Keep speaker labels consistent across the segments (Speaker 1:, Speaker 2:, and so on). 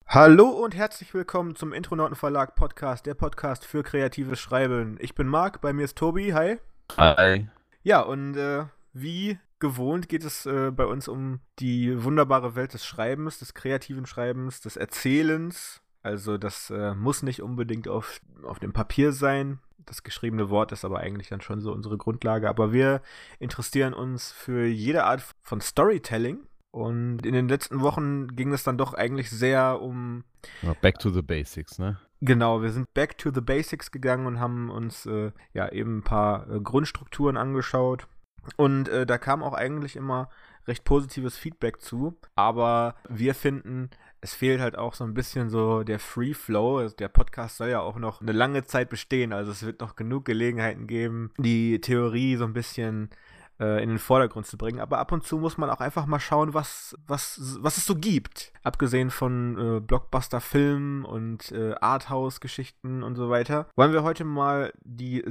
Speaker 1: Hallo und herzlich willkommen zum Intronauten Verlag Podcast, der Podcast für kreatives Schreiben. Ich bin Marc, bei mir ist Tobi, hi.
Speaker 2: Hi.
Speaker 1: Ja, und wie gewohnt geht es bei uns um die wunderbare Welt des Schreibens, des kreativen Schreibens, des Erzählens. Also das muss nicht unbedingt auf dem Papier sein. Das geschriebene Wort ist aber eigentlich dann schon so unsere Grundlage. Aber wir interessieren uns für jede Art von Storytelling. Und in den letzten Wochen ging es dann doch eigentlich sehr um.
Speaker 2: Ja, back to the basics, ne?
Speaker 1: Genau, wir sind back to the basics gegangen und haben uns ja eben ein paar Grundstrukturen angeschaut. Und da kam auch eigentlich immer recht positives Feedback zu. Aber wir finden, es fehlt halt auch so ein bisschen so der Free Flow. Also der Podcast soll ja auch noch eine lange Zeit bestehen. Also es wird noch genug Gelegenheiten geben, die Theorie so ein bisschen in den Vordergrund zu bringen. Aber ab und zu muss man auch einfach mal schauen, was es so gibt. Abgesehen von Blockbuster-Filmen und Arthouse-Geschichten und so weiter, wollen wir heute mal die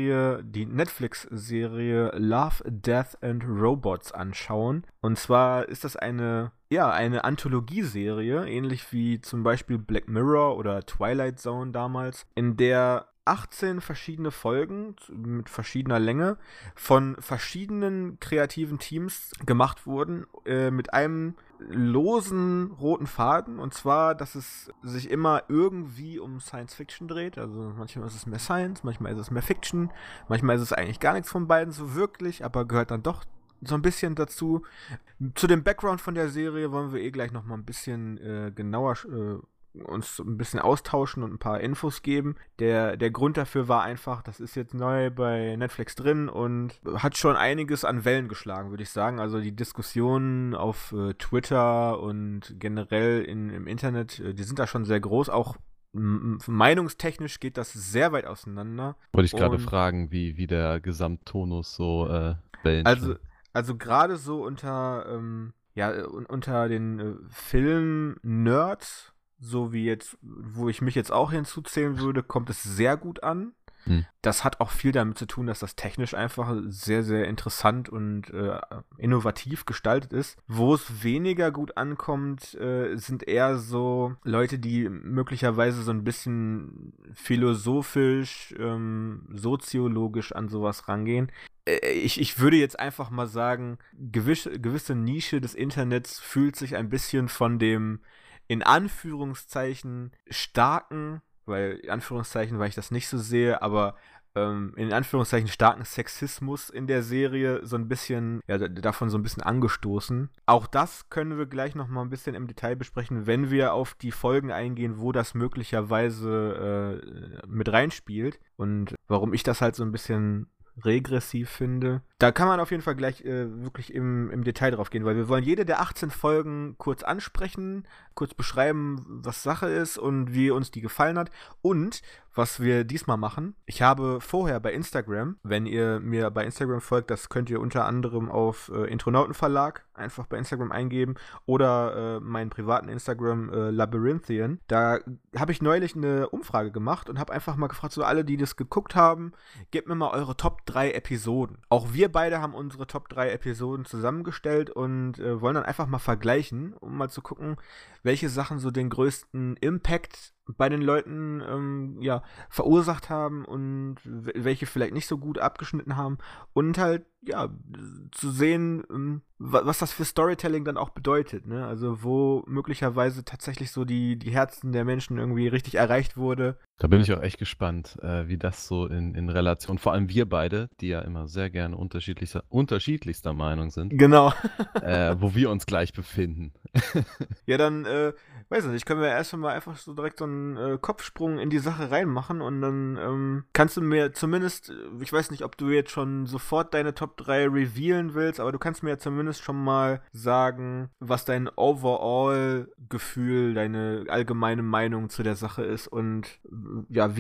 Speaker 1: Netflix-Serie Love, Death and Robots anschauen. Und zwar ist das eine Anthologieserie, ähnlich wie zum Beispiel Black Mirror oder Twilight Zone damals, in der 18 verschiedene Folgen mit verschiedener Länge von verschiedenen kreativen Teams gemacht wurden, mit einem losen roten Faden. Und zwar, dass es sich immer irgendwie um Science Fiction dreht. Also manchmal ist es mehr Science, manchmal ist es mehr Fiction, manchmal ist es eigentlich gar nichts von beiden so wirklich, aber gehört dann doch so ein bisschen dazu. Zu dem Background von der Serie wollen wir gleich noch mal ein bisschen genauer uns ein bisschen austauschen und ein paar Infos geben. Der Grund dafür war einfach, das ist jetzt neu bei Netflix drin und hat schon einiges an Wellen geschlagen, würde ich sagen. Also die Diskussionen auf Twitter und generell im Internet, die sind da schon sehr groß. Auch meinungstechnisch geht das sehr weit auseinander.
Speaker 2: Wollte ich gerade
Speaker 1: Und
Speaker 2: fragen, wie der Gesamttonus so Wellen
Speaker 1: also,
Speaker 2: schlägt.
Speaker 1: also gerade so unter den Film-Nerds, so wie jetzt, wo ich mich jetzt auch hinzuzählen würde, kommt es sehr gut an.
Speaker 2: Hm.
Speaker 1: Das hat auch viel damit zu tun, dass das technisch einfach sehr, sehr interessant und innovativ gestaltet ist. Wo es weniger gut ankommt, sind eher so Leute, die möglicherweise so ein bisschen philosophisch, soziologisch an sowas rangehen. Ich würde jetzt einfach mal sagen, gewisse Nische des Internets fühlt sich ein bisschen von dem in Anführungszeichen starken, weil in Anführungszeichen, weil ich das nicht so sehe, aber in Anführungszeichen starken Sexismus in der Serie so ein bisschen, ja, davon so ein bisschen angestoßen. Auch das können wir gleich noch mal ein bisschen im Detail besprechen, wenn wir auf die Folgen eingehen, wo das möglicherweise mit reinspielt und warum ich das halt so ein bisschen regressiv finde. Da kann man auf jeden Fall gleich wirklich im Detail drauf gehen, weil wir wollen jede der 18 Folgen kurz ansprechen, kurz beschreiben, was Sache ist und wie uns die gefallen hat. Und was wir diesmal machen, ich habe vorher bei Instagram, wenn ihr mir bei Instagram folgt, das könnt ihr unter anderem auf Intronautenverlag einfach bei Instagram eingeben oder meinen privaten Instagram Labyrinthian. Da habe ich neulich eine Umfrage gemacht und habe einfach mal gefragt, so alle, die das geguckt haben, gebt mir mal eure Top 3 Episoden. Auch wir beide haben unsere Top 3 Episoden zusammengestellt und wollen dann einfach mal vergleichen, um mal zu gucken, welche Sachen so den größten Impact bei den Leuten ja, verursacht haben und welche vielleicht nicht so gut abgeschnitten haben und halt ja zu sehen, was das für Storytelling dann auch bedeutet, ne? Also wo möglicherweise tatsächlich so die Herzen der Menschen irgendwie richtig erreicht wurde.
Speaker 2: Da bin ich auch echt gespannt, wie das so in Relation, vor allem wir beide, die ja immer sehr gerne unterschiedlichster Meinung sind,
Speaker 1: Genau.
Speaker 2: wo wir uns gleich befinden.
Speaker 1: Ja, dann, weiß ich nicht, können wir erst mal einfach so direkt so einen Kopfsprung in die Sache reinmachen und dann kannst du mir zumindest, ich weiß nicht, ob du jetzt schon sofort deine Top 3 revealen willst, aber du kannst mir ja zumindest schon mal sagen, was dein Overall-Gefühl, deine allgemeine Meinung zu der Sache ist und ja,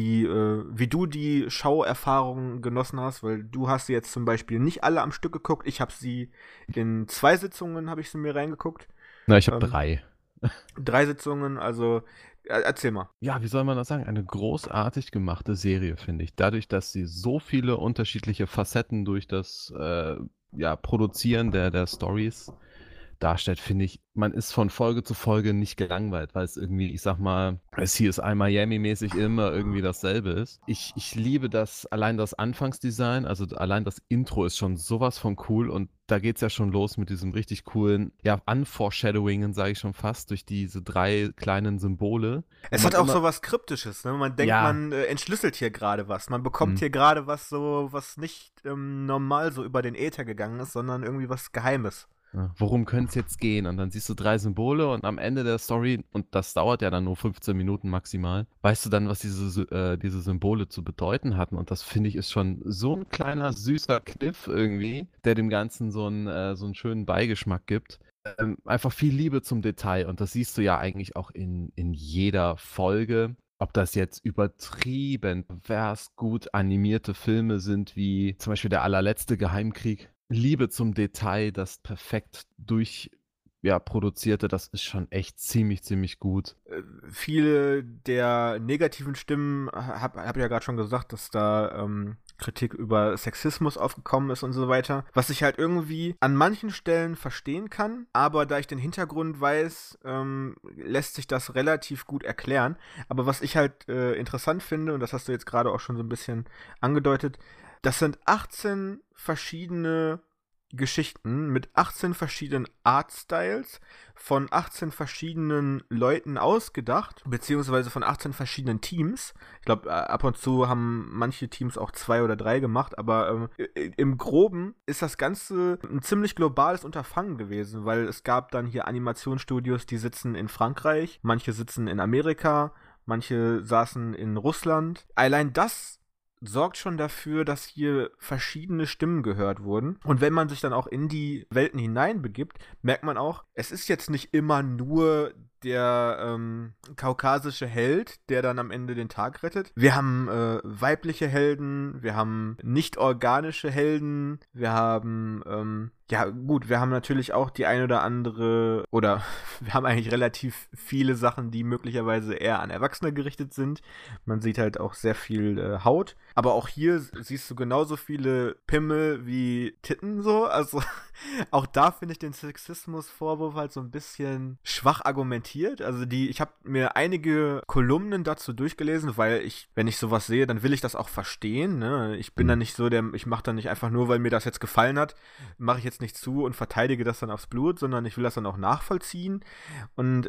Speaker 1: wie du die Schauerfahrung genossen hast, weil du hast sie jetzt zum Beispiel nicht alle am Stück geguckt, ich habe sie in 2 Sitzungen, habe ich sie mir reingeguckt.
Speaker 2: Na, ich habe
Speaker 1: Ähm,
Speaker 2: 3.
Speaker 1: 3 Sitzungen, also erzähl mal.
Speaker 2: Ja, wie soll man das sagen? Eine großartig gemachte Serie, finde ich. Dadurch, dass sie so viele unterschiedliche Facetten durch das ja, Produzieren der Stories darstellt, finde ich, man ist von Folge zu Folge nicht gelangweilt, weil es irgendwie, ich sag mal, CSI Miami-mäßig immer irgendwie dasselbe ist. Ich liebe allein das Anfangsdesign, also allein das Intro ist schon sowas von cool und da geht's ja schon los mit diesem richtig coolen, ja, Unforeshadowingen, sage ich schon fast, durch diese 3 kleinen Symbole.
Speaker 1: Es hat auch so was Kryptisches, ne? Man denkt, man entschlüsselt hier gerade was. Man bekommt hier gerade was so, was nicht normal so über den Äther gegangen ist, sondern irgendwie was Geheimes.
Speaker 2: Ja, worum könnte es jetzt gehen? Und dann siehst du 3 Symbole und am Ende der Story, und das dauert ja dann nur 15 Minuten maximal, weißt du dann, was diese Symbole zu bedeuten hatten. Und das finde ich ist schon so ein kleiner, süßer Kniff irgendwie, der dem Ganzen so einen schönen Beigeschmack gibt. Einfach viel Liebe zum Detail und das siehst du ja eigentlich auch in jeder Folge. Ob das jetzt übertrieben pervers gut animierte Filme sind, wie zum Beispiel der allerletzte Geheimkrieg. Liebe zum Detail, das perfekt produzierte, das ist schon echt ziemlich, ziemlich gut.
Speaker 1: Viele der negativen Stimmen, hab ja gerade schon gesagt, dass da Kritik über Sexismus aufgekommen ist und so weiter. Was ich halt irgendwie an manchen Stellen verstehen kann, aber da ich den Hintergrund weiß, lässt sich das relativ gut erklären. Aber was ich halt interessant finde, und das hast du jetzt gerade auch schon so ein bisschen angedeutet, das sind 18 verschiedene Geschichten mit 18 verschiedenen Artstyles von 18 verschiedenen Leuten ausgedacht, beziehungsweise von 18 verschiedenen Teams. Ich glaube, ab und zu haben manche Teams auch 2 oder 3 gemacht, aber im Groben ist das Ganze ein ziemlich globales Unterfangen gewesen, weil es gab dann hier Animationsstudios, die sitzen in Frankreich, manche sitzen in Amerika, manche saßen in Russland. Allein das sorgt schon dafür, dass hier verschiedene Stimmen gehört wurden. Und wenn man sich dann auch in die Welten hineinbegibt, merkt man auch, es ist jetzt nicht immer nur der kaukasische Held, der dann am Ende den Tag rettet. Wir haben weibliche Helden, wir haben nicht organische Helden, wir haben wir haben natürlich auch die ein oder andere, oder wir haben eigentlich relativ viele Sachen, die möglicherweise eher an Erwachsene gerichtet sind. Man sieht halt auch sehr viel Haut. Aber auch hier siehst du genauso viele Pimmel wie Titten so. Also auch da finde ich den Sexismus-Vorwurf halt so ein bisschen schwach argumentiert. Also ich habe mir einige Kolumnen dazu durchgelesen, weil wenn ich sowas sehe, dann will ich das auch verstehen. Ne? Ich bin dann nicht so ich mache dann nicht einfach nur, weil mir das jetzt gefallen hat, mache ich jetzt nicht zu und verteidige das dann aufs Blut, sondern ich will das dann auch nachvollziehen. Und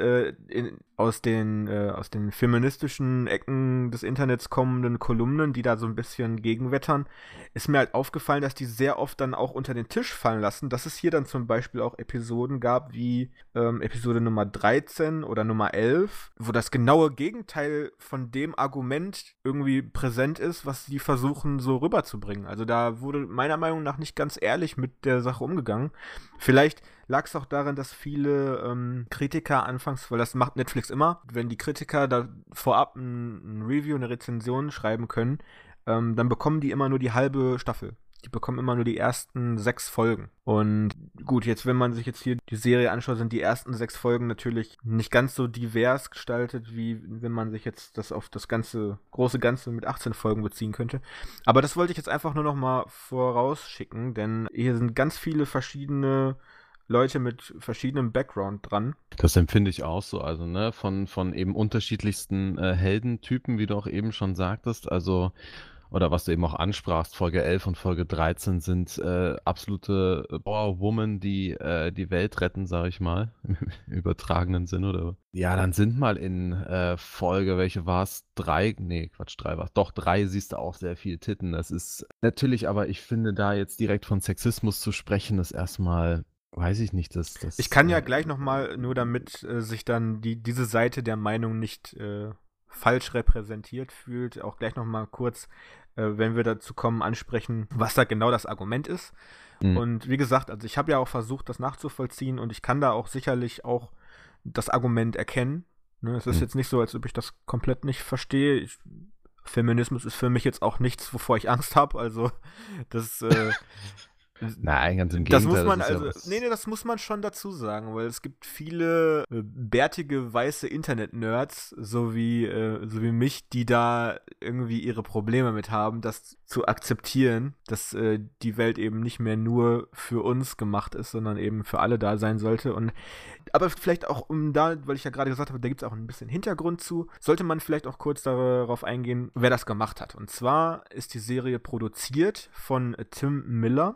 Speaker 1: aus den feministischen Ecken des Internets kommenden Kolumnen, die da so ein bisschen gegenwettern, ist mir halt aufgefallen, dass die sehr oft dann auch unter den Tisch fallen lassen, dass es hier dann zum Beispiel auch Episoden gab, wie Episode Nummer 13 oder Nummer 11, wo das genaue Gegenteil von dem Argument irgendwie präsent ist, was die versuchen so rüberzubringen. Also da wurde meiner Meinung nach nicht ganz ehrlich mit der Sache umgegangen. Vielleicht lag es auch daran, dass viele Kritiker anfangs, weil das macht Netflix immer, wenn die Kritiker da vorab ein Review, eine Rezension schreiben können, dann bekommen die immer nur die halbe Staffel. Die bekommen immer nur die ersten 6 Folgen. Und gut, jetzt, wenn man sich jetzt hier die Serie anschaut, sind die ersten 6 Folgen natürlich nicht ganz so divers gestaltet, wie wenn man sich jetzt das auf das große Ganze mit 18 Folgen beziehen könnte. Aber das wollte ich jetzt einfach nur noch mal vorausschicken, denn hier sind ganz viele verschiedene Leute mit verschiedenem Background dran.
Speaker 2: Das empfinde ich auch so, also ne, von eben unterschiedlichsten Heldentypen, wie du auch eben schon sagtest, also oder was du eben auch ansprachst, Folge 11 und Folge 13 sind absolute Power-Women, die die Welt retten, sage ich mal, im übertragenen Sinn, oder? Ja, dann sind mal in Folge, welche war es? 3? Nee, Quatsch, 3 war es. Doch, 3 siehst du auch sehr viel Titten. Das ist natürlich, aber ich finde, da jetzt direkt von Sexismus zu sprechen, ist erstmal, weiß ich nicht,
Speaker 1: Ich kann ja gleich noch mal, nur damit sich dann diese Seite der Meinung nicht falsch repräsentiert fühlt, auch gleich noch mal kurz, wenn wir dazu kommen, ansprechen, was da genau das Argument ist. Und wie gesagt, also ich habe ja auch versucht, das nachzuvollziehen und ich kann da auch sicherlich auch das Argument erkennen. Ne? Es ist jetzt nicht so, als ob ich das komplett nicht verstehe. Feminismus ist für mich jetzt auch nichts, wovor ich Angst habe. Also das
Speaker 2: Nein, ganz im
Speaker 1: Das muss
Speaker 2: Gegenteil, das
Speaker 1: man
Speaker 2: ist ja
Speaker 1: also,
Speaker 2: was.
Speaker 1: nee, das muss man schon dazu sagen, weil es gibt viele bärtige weiße Internet-Nerds, so wie mich, die da irgendwie ihre Probleme mit haben, das zu akzeptieren, dass die Welt eben nicht mehr nur für uns gemacht ist, sondern eben für alle da sein sollte. Und aber vielleicht auch, weil ich ja gerade gesagt habe, da gibt es auch ein bisschen Hintergrund zu, sollte man vielleicht auch kurz darauf eingehen, wer das gemacht hat. Und zwar ist die Serie produziert von Tim Miller.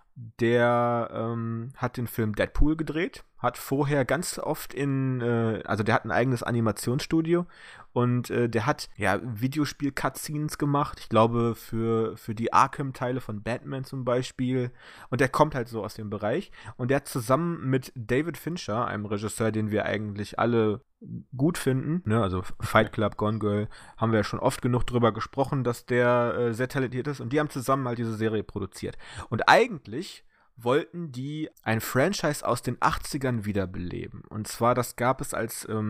Speaker 1: Der hat den Film Deadpool gedreht, hat vorher ganz oft also der hat ein eigenes Animationsstudio und der hat ja Videospiel-Cutscenes gemacht, ich glaube für die Arkham-Teile von Batman zum Beispiel, und der kommt halt so aus dem Bereich und der hat zusammen mit David Fincher, einem Regisseur, den wir eigentlich alle gut finden, ne, also Fight Club, Gone Girl, haben wir ja schon oft genug drüber gesprochen, dass der sehr talentiert ist, und die haben zusammen halt diese Serie produziert. Und eigentlich wollten die ein Franchise aus den 80ern wiederbeleben. Und zwar, das gab es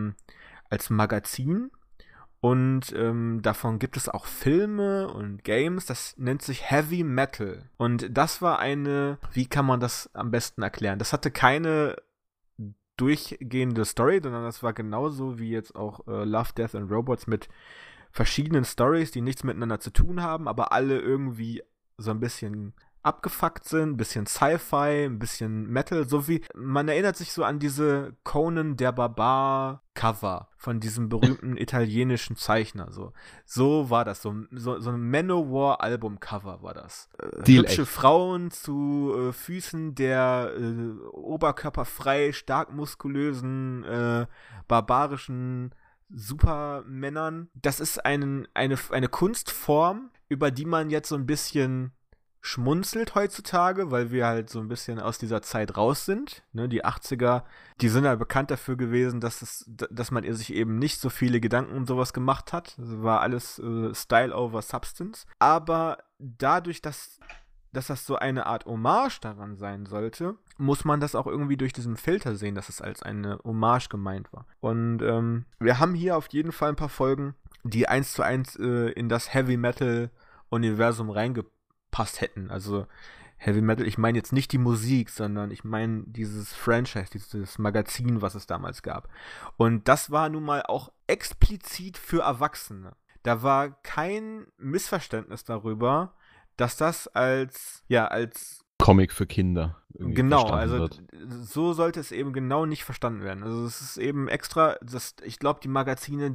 Speaker 1: als Magazin, und davon gibt es auch Filme und Games, das nennt sich Heavy Metal. Und das war wie kann man das am besten erklären? Das hatte keine durchgehende Story, sondern das war genauso wie jetzt auch Love, Death and Robots mit verschiedenen Stories, die nichts miteinander zu tun haben, aber alle irgendwie so ein bisschen abgefuckt sind, ein bisschen Sci-Fi, ein bisschen Metal, so wie, man erinnert sich so an diese Conan der Barbar Cover von diesem berühmten italienischen Zeichner, so war das, so ein Manowar-Album-Cover war das. Hübsche
Speaker 2: echt.
Speaker 1: Frauen zu Füßen der oberkörperfrei, stark muskulösen, barbarischen Supermännern. Das ist eine Kunstform, über die man jetzt so ein bisschen schmunzelt heutzutage, weil wir halt so ein bisschen aus dieser Zeit raus sind. Ne, die 80er, die sind ja bekannt dafür gewesen, dass man sich eben nicht so viele Gedanken um sowas gemacht hat. Das war alles Style over Substance. Aber dadurch, dass das so eine Art Hommage daran sein sollte, muss man das auch irgendwie durch diesen Filter sehen, dass es als eine Hommage gemeint war. Und wir haben hier auf jeden Fall ein paar Folgen, die 1:1 in das Heavy Metal Universum reingepasst hätten. Also Heavy Metal, ich meine jetzt nicht die Musik, sondern ich meine dieses Franchise, dieses Magazin, was es damals gab. Und das war nun mal auch explizit für Erwachsene. Da war kein Missverständnis darüber, dass das als
Speaker 2: Comic für Kinder irgendwie
Speaker 1: genau,
Speaker 2: verstanden
Speaker 1: also
Speaker 2: wird.
Speaker 1: so sollte es eben genau nicht verstanden werden. Also es ist eben extra, ich glaube, die Magazine,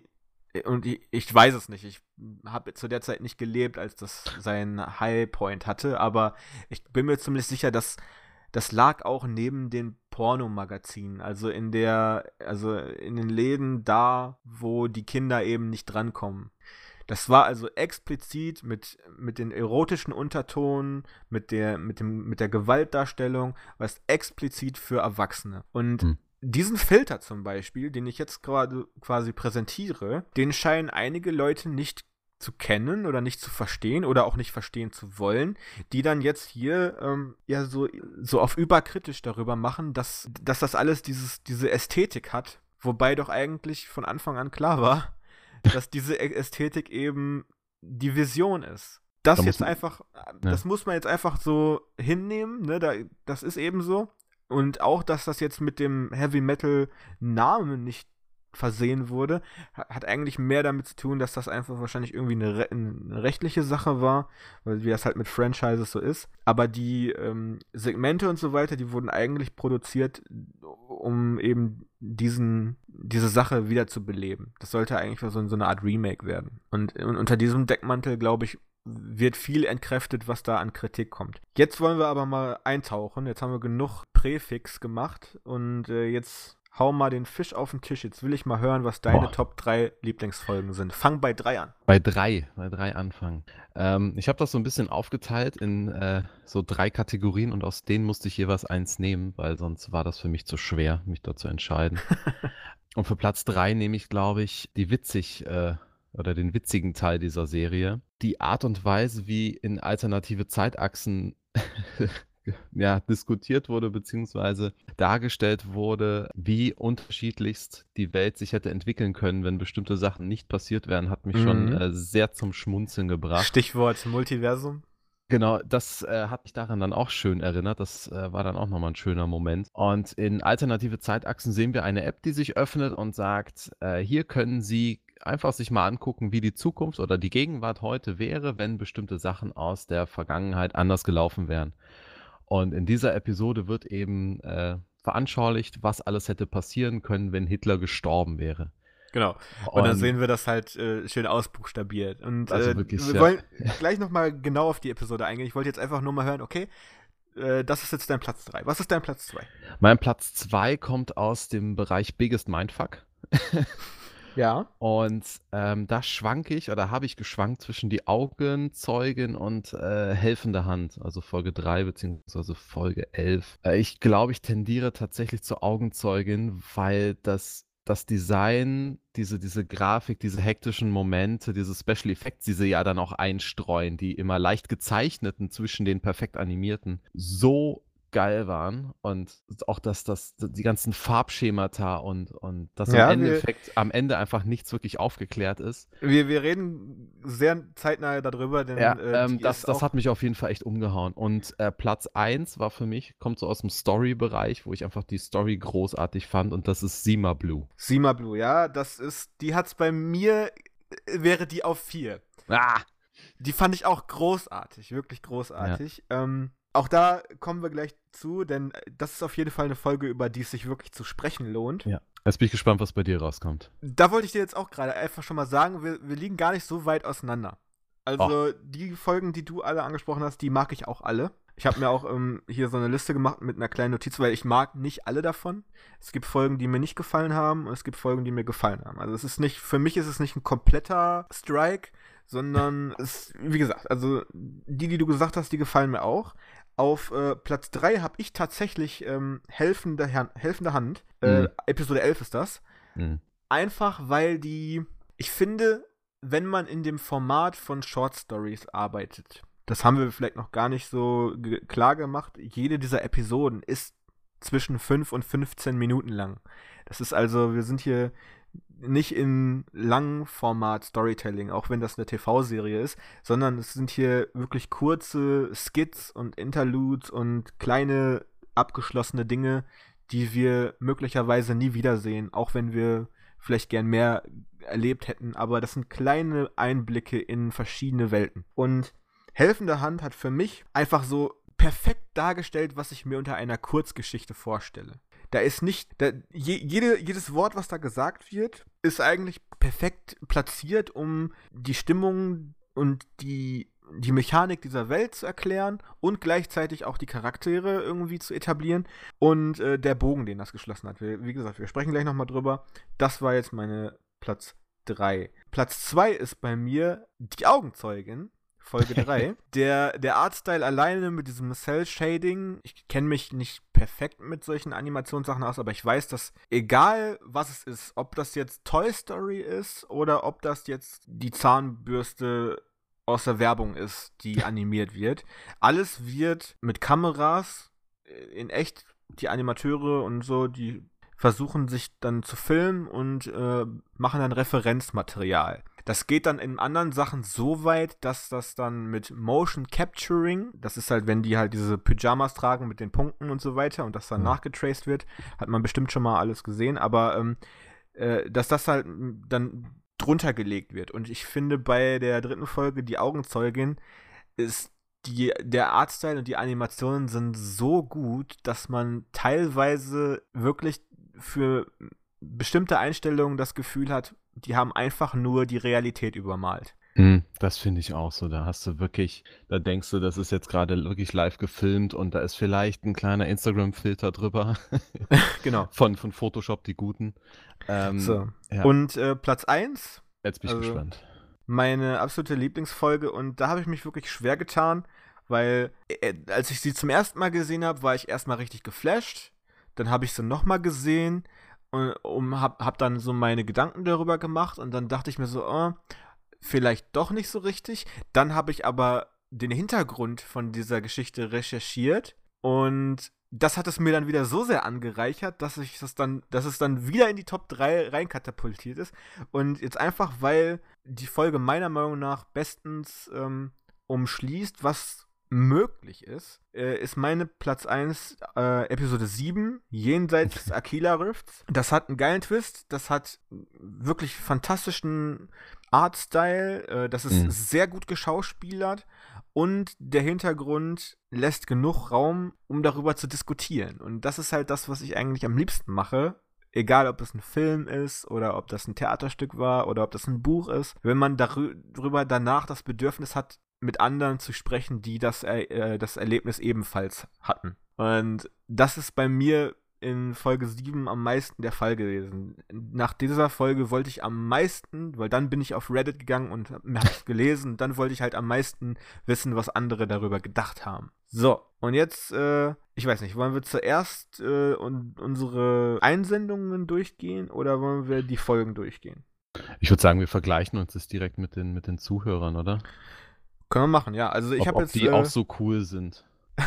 Speaker 1: und ich weiß es nicht, ich habe zu der Zeit nicht gelebt, als das seinen Highpoint hatte, aber ich bin mir zumindest sicher, dass das lag auch neben den Pornomagazinen, also in den Läden da, wo die Kinder eben nicht drankommen. Das war also explizit mit den erotischen Untertonen, mit der Gewaltdarstellung, was explizit für Erwachsene. Und diesen Filter zum Beispiel, den ich jetzt gerade quasi präsentiere, den scheinen einige Leute nicht zu kennen oder nicht zu verstehen oder auch nicht verstehen zu wollen, die dann jetzt hier so auf überkritisch darüber machen, dass das alles diese Ästhetik hat, wobei doch eigentlich von Anfang an klar war, dass diese Ästhetik eben die Vision ist. Das muss man jetzt einfach so hinnehmen, ne? Das ist eben so. Und auch, dass das jetzt mit dem Heavy Metal Namen nicht versehen wurde, hat eigentlich mehr damit zu tun, dass das einfach wahrscheinlich irgendwie eine rechtliche Sache war, weil wie das halt mit Franchises so ist. Aber die Segmente und so weiter, die wurden eigentlich produziert, um eben diese Sache wieder zu beleben. Das sollte eigentlich so eine Art Remake werden. Und unter diesem Deckmantel, glaube ich, wird viel entkräftet, was da an Kritik kommt. Jetzt wollen wir aber mal eintauchen. Jetzt haben wir genug Präfix gemacht und jetzt hau mal den Fisch auf den Tisch. Jetzt will ich mal hören, was deine Top 3 Lieblingsfolgen sind. Fang bei 3 an.
Speaker 2: Bei drei anfangen. Ich habe das so ein bisschen aufgeteilt in so 3 Kategorien und aus denen musste ich jeweils eins nehmen, weil sonst war das für mich zu schwer, mich da zu entscheiden. Und für Platz 3 nehme ich, glaube ich, den witzigen Teil dieser Serie. Die Art und Weise, wie in alternative Zeitachsen diskutiert wurde, beziehungsweise dargestellt wurde, wie unterschiedlichst die Welt sich hätte entwickeln können, wenn bestimmte Sachen nicht passiert wären, hat mich schon sehr zum Schmunzeln gebracht.
Speaker 1: Stichwort Multiversum.
Speaker 2: Genau, das hat mich daran dann auch schön erinnert. Das war dann auch nochmal ein schöner Moment. Und in alternative Zeitachsen sehen wir eine App, die sich öffnet und sagt, hier können Sie einfach sich mal angucken, wie die Zukunft oder die Gegenwart heute wäre, wenn bestimmte Sachen aus der Vergangenheit anders gelaufen wären. Und in dieser Episode wird eben veranschaulicht, was alles hätte passieren können, wenn Hitler gestorben wäre.
Speaker 1: Genau. Und dann
Speaker 2: Und
Speaker 1: sehen wir das halt schön ausbuchstabiert. Und
Speaker 2: also wirklich,
Speaker 1: wir
Speaker 2: ja.
Speaker 1: wollen gleich nochmal genau auf die Episode eingehen. Ich wollte jetzt einfach nur mal hören, okay, das ist jetzt dein Platz 3. Was ist dein Platz 2?
Speaker 2: Mein Platz 2 kommt aus dem Bereich Biggest Mindfuck.
Speaker 1: Ja.
Speaker 2: Und da schwanke ich oder habe ich geschwankt zwischen die Augenzeugin und helfende Hand, also Folge 3 beziehungsweise Folge 11. Ich glaube, ich tendiere tatsächlich zur Augenzeugin, weil das Design, diese Grafik, diese hektischen Momente, diese Special Effects, die sie ja dann auch einstreuen, die immer leicht gezeichneten zwischen den perfekt animierten, so geil waren und auch die ganzen Farbschemata und das im
Speaker 1: Ja,
Speaker 2: Endeffekt am Ende einfach nichts wirklich aufgeklärt ist.
Speaker 1: wir reden sehr zeitnah darüber,
Speaker 2: Ja,
Speaker 1: denn die ist
Speaker 2: das
Speaker 1: auch.
Speaker 2: hat mich auf jeden Fall echt umgehauen. Und Platz 1 war für mich, kommt so aus dem Story-Bereich, wo ich einfach die Story großartig fand und das ist Sima Blue.
Speaker 1: Sima Blue, ja, die hat's bei mir, wäre die auf 4.
Speaker 2: Ah!
Speaker 1: Die fand ich auch großartig, wirklich großartig. Auch da kommen wir gleich zu, denn das ist auf jeden Fall eine Folge, über die es sich wirklich zu sprechen lohnt.
Speaker 2: Ja. Jetzt bin ich gespannt, was bei dir rauskommt.
Speaker 1: Da wollte ich dir jetzt auch gerade einfach schon mal sagen, wir liegen gar nicht so weit auseinander. Also die Folgen, die du alle angesprochen hast, die mag ich auch alle. Ich habe mir auch hier so eine Liste gemacht mit einer kleinen Notiz, weil ich mag nicht alle davon. Es gibt Folgen, die mir nicht gefallen haben und es gibt Folgen, die mir gefallen haben. Also für mich ist es nicht ein kompletter Strike, sondern wie gesagt, also die du gesagt hast, die gefallen mir auch. Auf Platz 3 habe ich tatsächlich helfende Hand. Episode 11 ist das.
Speaker 2: Mhm.
Speaker 1: Einfach, weil ich finde, wenn man in dem Format von Short Stories arbeitet, das haben wir vielleicht noch gar nicht so klar gemacht, jede dieser Episoden ist zwischen 5 und 15 Minuten lang. Das ist also, wir sind hier nicht in Langformat Storytelling, auch wenn das eine TV-Serie ist, sondern es sind hier wirklich kurze Skits und Interludes und kleine abgeschlossene Dinge, die wir möglicherweise nie wiedersehen, auch wenn wir vielleicht gern mehr erlebt hätten, aber das sind kleine Einblicke in verschiedene Welten. Und Helfende Hand hat für mich einfach so perfekt dargestellt, was ich mir unter einer Kurzgeschichte vorstelle. Da ist nicht, jedes Wort, was da gesagt wird, ist eigentlich perfekt platziert, um die Stimmung und die Mechanik dieser Welt zu erklären und gleichzeitig auch die Charaktere irgendwie zu etablieren und der Bogen, den das geschlossen hat. Wie gesagt, wir sprechen gleich nochmal drüber. Das war jetzt meine Platz 3. Platz 2 ist bei mir die Augenzeugin. Folge 3. Der Artstyle alleine mit diesem Cell-Shading, ich kenne mich nicht perfekt mit solchen Animationssachen aus, aber ich weiß, dass egal was es ist, ob das jetzt Toy Story ist oder ob das jetzt die Zahnbürste aus der Werbung ist, die animiert wird, alles wird mit Kameras in echt, die Animateure und so, die versuchen sich dann zu filmen und machen dann Referenzmaterial. Das geht dann in anderen Sachen so weit, dass das dann mit Motion Capturing, das ist halt, wenn die halt diese Pyjamas tragen mit den Punkten und so weiter und das dann nachgetraced wird, hat man bestimmt schon mal alles gesehen, aber dass das halt dann drunter gelegt wird. Und ich finde, bei der 3. Folge, die Augenzeugin, ist der Artstyle und die Animationen sind so gut, dass man teilweise wirklich für bestimmte Einstellungen das Gefühl hat, die haben einfach nur die Realität übermalt.
Speaker 2: Das finde ich auch so. Da hast du wirklich, da denkst du, das ist jetzt gerade wirklich live gefilmt und da ist vielleicht ein kleiner Instagram-Filter drüber.
Speaker 1: Genau.
Speaker 2: Von Photoshop, die guten.
Speaker 1: So.
Speaker 2: Ja.
Speaker 1: Und Platz 1,
Speaker 2: Jetzt bin ich gespannt.
Speaker 1: meine absolute Lieblingsfolge, und da habe ich mich wirklich schwer getan, weil als ich sie zum ersten Mal gesehen habe, war ich erstmal richtig geflasht. Dann habe ich sie nochmal gesehen und hab dann so meine Gedanken darüber gemacht und dann dachte ich mir so, vielleicht doch nicht so richtig. Dann habe ich aber den Hintergrund von dieser Geschichte recherchiert und das hat es mir dann wieder so sehr angereichert, dass es dann wieder in die Top 3 reinkatapultiert ist. Und jetzt einfach, weil die Folge meiner Meinung nach bestens umschließt, was möglich ist meine Platz 1 Episode 7, Jenseits des Aquila Rifts. Das hat einen geilen Twist, das hat wirklich fantastischen Artstyle, das ist sehr gut geschauspielert und der Hintergrund lässt genug Raum, um darüber zu diskutieren. Und das ist halt das, was ich eigentlich am liebsten mache. Egal, ob das ein Film ist oder ob das ein Theaterstück war oder ob das ein Buch ist. Wenn man darüber danach das Bedürfnis hat, mit anderen zu sprechen, die das Erlebnis ebenfalls hatten. Und das ist bei mir in Folge 7 am meisten der Fall gewesen. Nach dieser Folge wollte ich am meisten, weil dann bin ich auf Reddit gegangen und habe es gelesen, und dann wollte ich halt am meisten wissen, was andere darüber gedacht haben. So, und jetzt, ich weiß nicht, wollen wir zuerst unsere Einsendungen durchgehen oder wollen wir die Folgen durchgehen?
Speaker 2: Ich würde sagen, wir vergleichen uns das direkt mit den Zuhörern, oder?
Speaker 1: Können wir machen, ja. Also ich habe jetzt.
Speaker 2: Ob die auch so cool sind.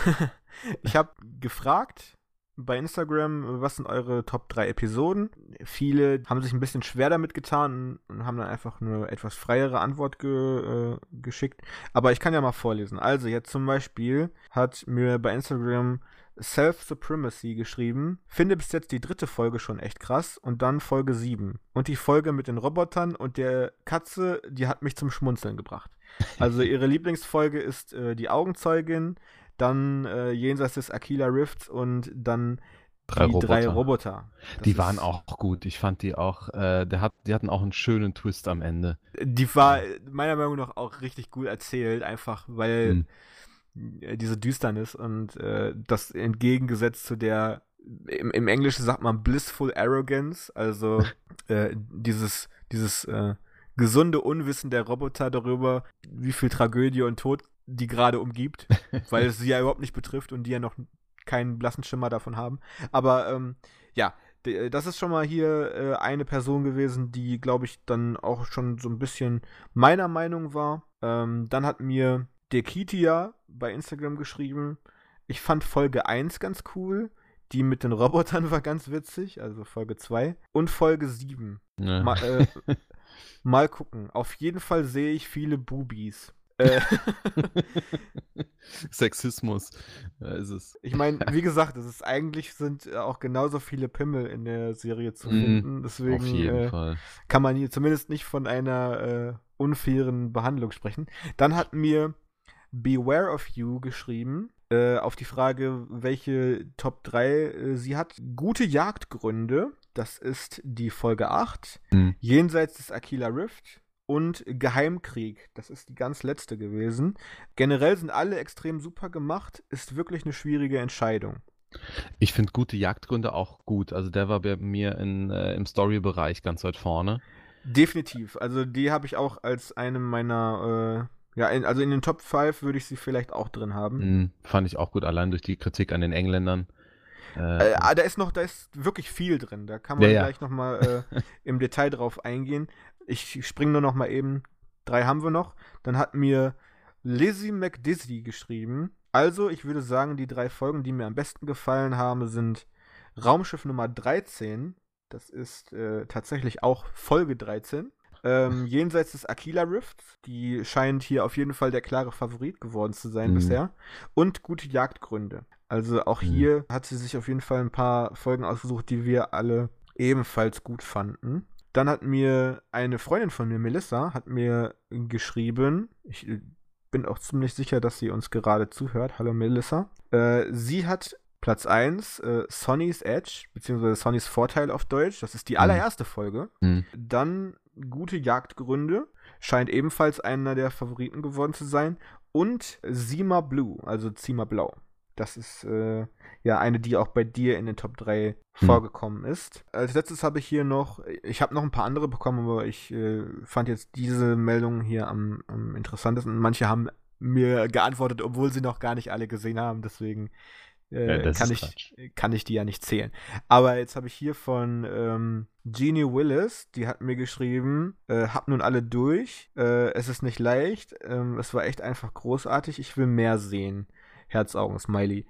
Speaker 1: Ich habe gefragt bei Instagram, was sind eure Top 3 Episoden? Viele haben sich ein bisschen schwer damit getan und haben dann einfach eine etwas freiere Antwort geschickt. Aber ich kann ja mal vorlesen. Also jetzt zum Beispiel hat mir bei Instagram Self-Supremacy geschrieben, finde bis jetzt die 3. Folge schon echt krass und dann Folge 7. Und die Folge mit den Robotern und der Katze, die hat mich zum Schmunzeln gebracht. Also ihre Lieblingsfolge ist die Augenzeugin, dann Jenseits des Aquila Rifts und dann die 3 Roboter.
Speaker 2: Die waren auch gut. Ich fand die auch, die hatten auch einen schönen Twist am Ende.
Speaker 1: Die war meiner Meinung nach auch richtig gut erzählt, einfach weil diese Düsternis und das entgegengesetzt zu der, im Englischen sagt man blissful arrogance, also dieses gesunde Unwissen der Roboter darüber, wie viel Tragödie und Tod die gerade umgibt, weil es sie ja überhaupt nicht betrifft und die ja noch keinen blassen Schimmer davon haben. Aber ja, das ist schon mal hier eine Person gewesen, die, glaube ich, dann auch schon so ein bisschen meiner Meinung war. Dann hat mir der Kitia bei Instagram geschrieben, ich fand Folge 1 ganz cool, die mit den Robotern war ganz witzig, also Folge 2. Und Folge 7. Ja. Mal gucken. Auf jeden Fall sehe ich viele Bubis.
Speaker 2: Sexismus ist es.
Speaker 1: Ich meine, wie gesagt, eigentlich sind auch genauso viele Pimmel in der Serie zu finden. Deswegen
Speaker 2: auf jeden Fall.
Speaker 1: Kann man hier zumindest nicht von einer unfairen Behandlung sprechen. Dann hat mir Beware of You geschrieben, auf die Frage, welche Top 3 sie hat. Gute Jagdgründe, das ist die Folge 8, Jenseits des Aquila Rift und Geheimkrieg, das ist die ganz letzte gewesen. Generell sind alle extrem super gemacht, ist wirklich eine schwierige Entscheidung.
Speaker 2: Ich finde gute Jagdgründe auch gut, also der war bei mir im Story-Bereich ganz weit vorne.
Speaker 1: Definitiv, also die habe ich auch als eine meiner also in den Top 5 würde ich sie vielleicht auch drin haben.
Speaker 2: Fand ich auch gut, allein durch die Kritik an den Engländern.
Speaker 1: Da ist wirklich viel drin. Da kann man gleich nochmal im Detail drauf eingehen. Ich springe nur noch mal eben. 3 haben wir noch. Dann hat mir Lizzie McDizzy geschrieben. Also, ich würde sagen, die 3 Folgen, die mir am besten gefallen haben, sind Raumschiff Nummer 13. Das ist tatsächlich auch Folge 13. Jenseits des Aquila Rifts, die scheint hier auf jeden Fall der klare Favorit geworden zu sein bisher. Und gute Jagdgründe. Also auch hier hat sie sich auf jeden Fall ein paar Folgen ausgesucht, die wir alle ebenfalls gut fanden. Dann hat mir eine Freundin von mir, Melissa, hat mir geschrieben, ich bin auch ziemlich sicher, dass sie uns gerade zuhört. Hallo Melissa. Sie hat Platz 1, Sonny's Edge, beziehungsweise Sonny's Vorteil auf Deutsch. Das ist die allererste Folge. Dann gute Jagdgründe. Scheint ebenfalls einer der Favoriten geworden zu sein. Und Zima Blue, also Zima Blau. Das ist eine, die auch bei dir in den Top 3 vorgekommen ist. Als letztes habe ich hier noch, ich habe noch ein paar andere bekommen, aber ich fand jetzt diese Meldung hier am interessantesten. Manche haben mir geantwortet, obwohl sie noch gar nicht alle gesehen haben. Deswegen kann ich die ja nicht zählen. Aber jetzt habe ich hier von Jeannie Willis, die hat mir geschrieben, hab nun alle durch, es ist nicht leicht, es war echt einfach großartig, ich will mehr sehen. Herzaugen-Smiley.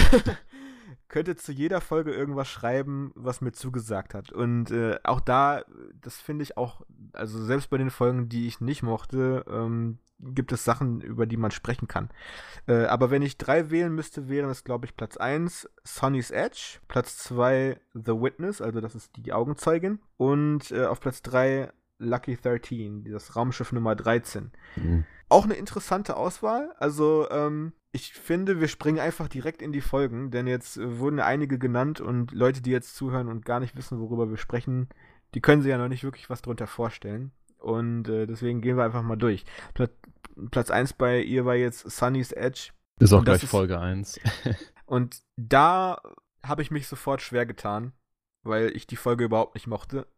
Speaker 1: Könnte zu jeder Folge irgendwas schreiben, was mir zugesagt hat. Und auch da, das finde ich auch, also selbst bei den Folgen, die ich nicht mochte, gibt es Sachen, über die man sprechen kann. Aber wenn ich 3 wählen müsste, wären es, glaube ich, Platz 1 Sonny's Edge, Platz 2 The Witness, also das ist die Augenzeugin, und auf Platz 3 Lucky 13, das Raumschiff Nummer 13. Auch eine interessante Auswahl. Also, ich finde, wir springen einfach direkt in die Folgen, denn jetzt wurden einige genannt und Leute, die jetzt zuhören und gar nicht wissen, worüber wir sprechen, die können sich ja noch nicht wirklich was drunter vorstellen. Und deswegen gehen wir einfach mal durch. Platz 1 bei ihr war jetzt Sonny's Edge.
Speaker 2: Ist auch gleich Folge 1.
Speaker 1: Und da habe ich mich sofort schwer getan, weil ich die Folge überhaupt nicht mochte.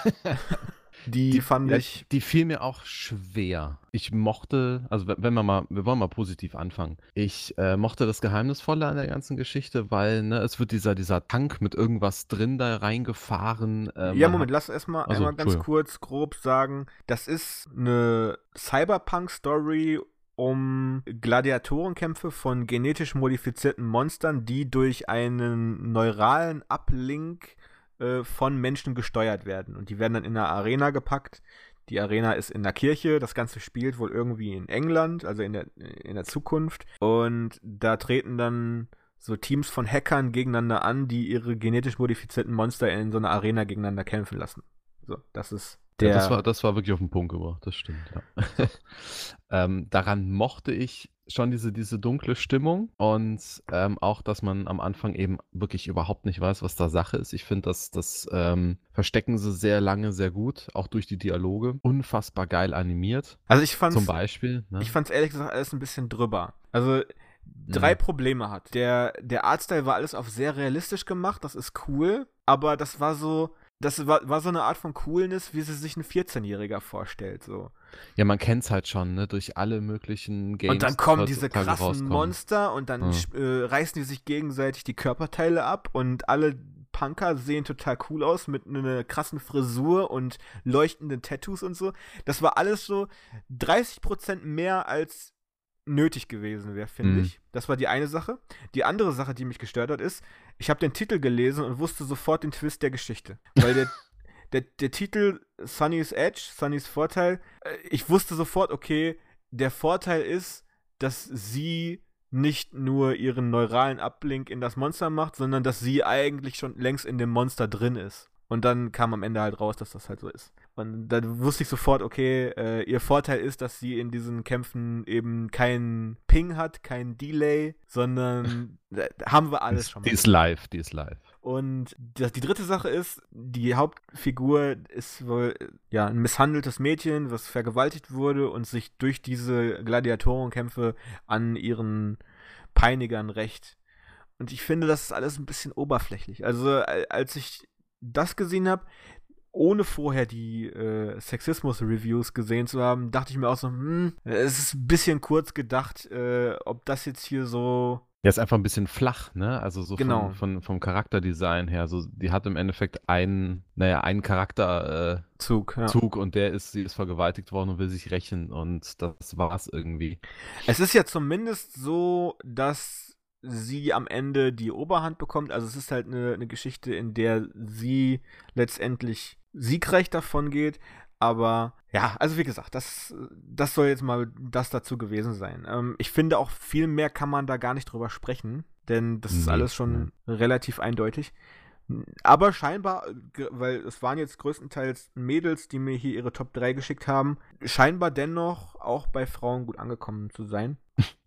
Speaker 1: Die fand ich.
Speaker 2: Die fiel mir auch schwer. Ich mochte, also wir wollen mal positiv anfangen. Ich mochte das Geheimnisvolle an der ganzen Geschichte, weil es wird dieser Tank mit irgendwas drin da reingefahren.
Speaker 1: Ja, Moment, lass erstmal einmal ganz kurz grob sagen, das ist eine Cyberpunk-Story um Gladiatorenkämpfe von genetisch modifizierten Monstern, die durch einen neuralen Uplink von Menschen gesteuert werden. Und die werden dann in eine Arena gepackt. Die Arena ist in der Kirche. Das Ganze spielt wohl irgendwie in England, also in der Zukunft. Und da treten dann so Teams von Hackern gegeneinander an, die ihre genetisch modifizierten Monster in so einer Arena gegeneinander kämpfen lassen. So, das ist
Speaker 2: das war wirklich auf den Punkt gebracht, das stimmt, ja. Daran mochte ich schon diese dunkle Stimmung und auch, dass man am Anfang eben wirklich überhaupt nicht weiß, was da Sache ist. Ich finde, das verstecken sie sehr lange, sehr gut, auch durch die Dialoge. Unfassbar geil animiert.
Speaker 1: Also ich fand's,
Speaker 2: zum Beispiel.
Speaker 1: Ich fand's ehrlich gesagt alles ein bisschen drüber. Also 3 Probleme hat. Der Artstyle war alles auf sehr realistisch gemacht, das ist cool, aber das war so eine Art von Coolness, wie sie sich ein 14-Jähriger vorstellt, so.
Speaker 2: Ja, man kennt's halt schon, durch alle möglichen Games.
Speaker 1: Und dann kommen diese krassen Monster und dann reißen die sich gegenseitig die Körperteile ab und alle Punker sehen total cool aus mit einer krassen Frisur und leuchtenden Tattoos und so. Das war alles so 30% mehr als nötig gewesen wäre, finde ich. Das war die eine Sache. Die andere Sache, die mich gestört hat, ist, ich habe den Titel gelesen und wusste sofort den Twist der Geschichte. Weil der Titel Sonny's Edge, Sonny's Vorteil, ich wusste sofort, okay, der Vorteil ist, dass sie nicht nur ihren neuralen Uplink in das Monster macht, sondern dass sie eigentlich schon längst in dem Monster drin ist. Und dann kam am Ende halt raus, dass das halt so ist. Und dann wusste ich sofort, okay, ihr Vorteil ist, dass sie in diesen Kämpfen eben keinen Ping hat, keinen Delay, sondern haben wir alles schon mal.
Speaker 2: Die ist live.
Speaker 1: Und die dritte Sache ist, die Hauptfigur ist wohl ein misshandeltes Mädchen, was vergewaltigt wurde und sich durch diese Gladiatorenkämpfe an ihren Peinigern rächt. Und ich finde, das ist alles ein bisschen oberflächlich. Also, als ich das gesehen habe, ohne vorher die Sexismus-Reviews gesehen zu haben, dachte ich mir auch so, es ist ein bisschen kurz gedacht, ob das jetzt hier so.
Speaker 2: Ja, ist einfach ein bisschen flach, ne? Also so
Speaker 1: genau.
Speaker 2: vom Charakterdesign her. So, die hat im Endeffekt einen Charakterzug und sie ist vergewaltigt worden und will sich rächen und das war's irgendwie.
Speaker 1: Es ist ja zumindest so, dass sie am Ende die Oberhand bekommt. Also es ist halt eine Geschichte, in der sie letztendlich siegreich davon geht. Aber ja, also wie gesagt, das soll jetzt mal das dazu gewesen sein. Ich finde auch, viel mehr kann man da gar nicht drüber sprechen, denn das ist alles schon relativ eindeutig. Aber scheinbar, weil es waren jetzt größtenteils Mädels, die mir hier ihre Top 3 geschickt haben, scheinbar dennoch auch bei Frauen gut angekommen zu sein.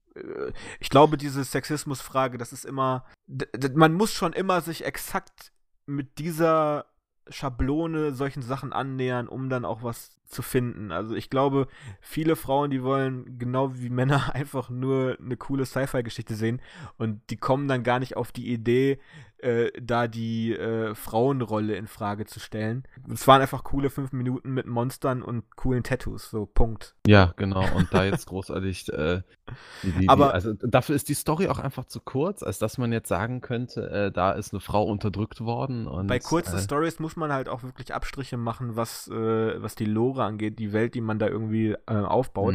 Speaker 1: Ich glaube, diese Sexismusfrage, das ist immer, man muss schon immer sich exakt mit dieser Schablone solchen Sachen annähern, um dann auch was zu finden. Also ich glaube, viele Frauen, die wollen genau wie Männer einfach nur eine coole Sci-Fi-Geschichte sehen und die kommen dann gar nicht auf die Idee, da die Frauenrolle in Frage zu stellen. Es waren einfach coole 5 Minuten mit Monstern und coolen Tattoos, so Punkt.
Speaker 2: Ja, genau. Und da jetzt großartig also dafür ist die Story auch einfach zu kurz, als dass man jetzt sagen könnte, da ist eine Frau unterdrückt worden. Und,
Speaker 1: bei kurzen Stories muss man halt auch wirklich Abstriche machen, was die Lore angeht, die Welt, die man da irgendwie aufbaut.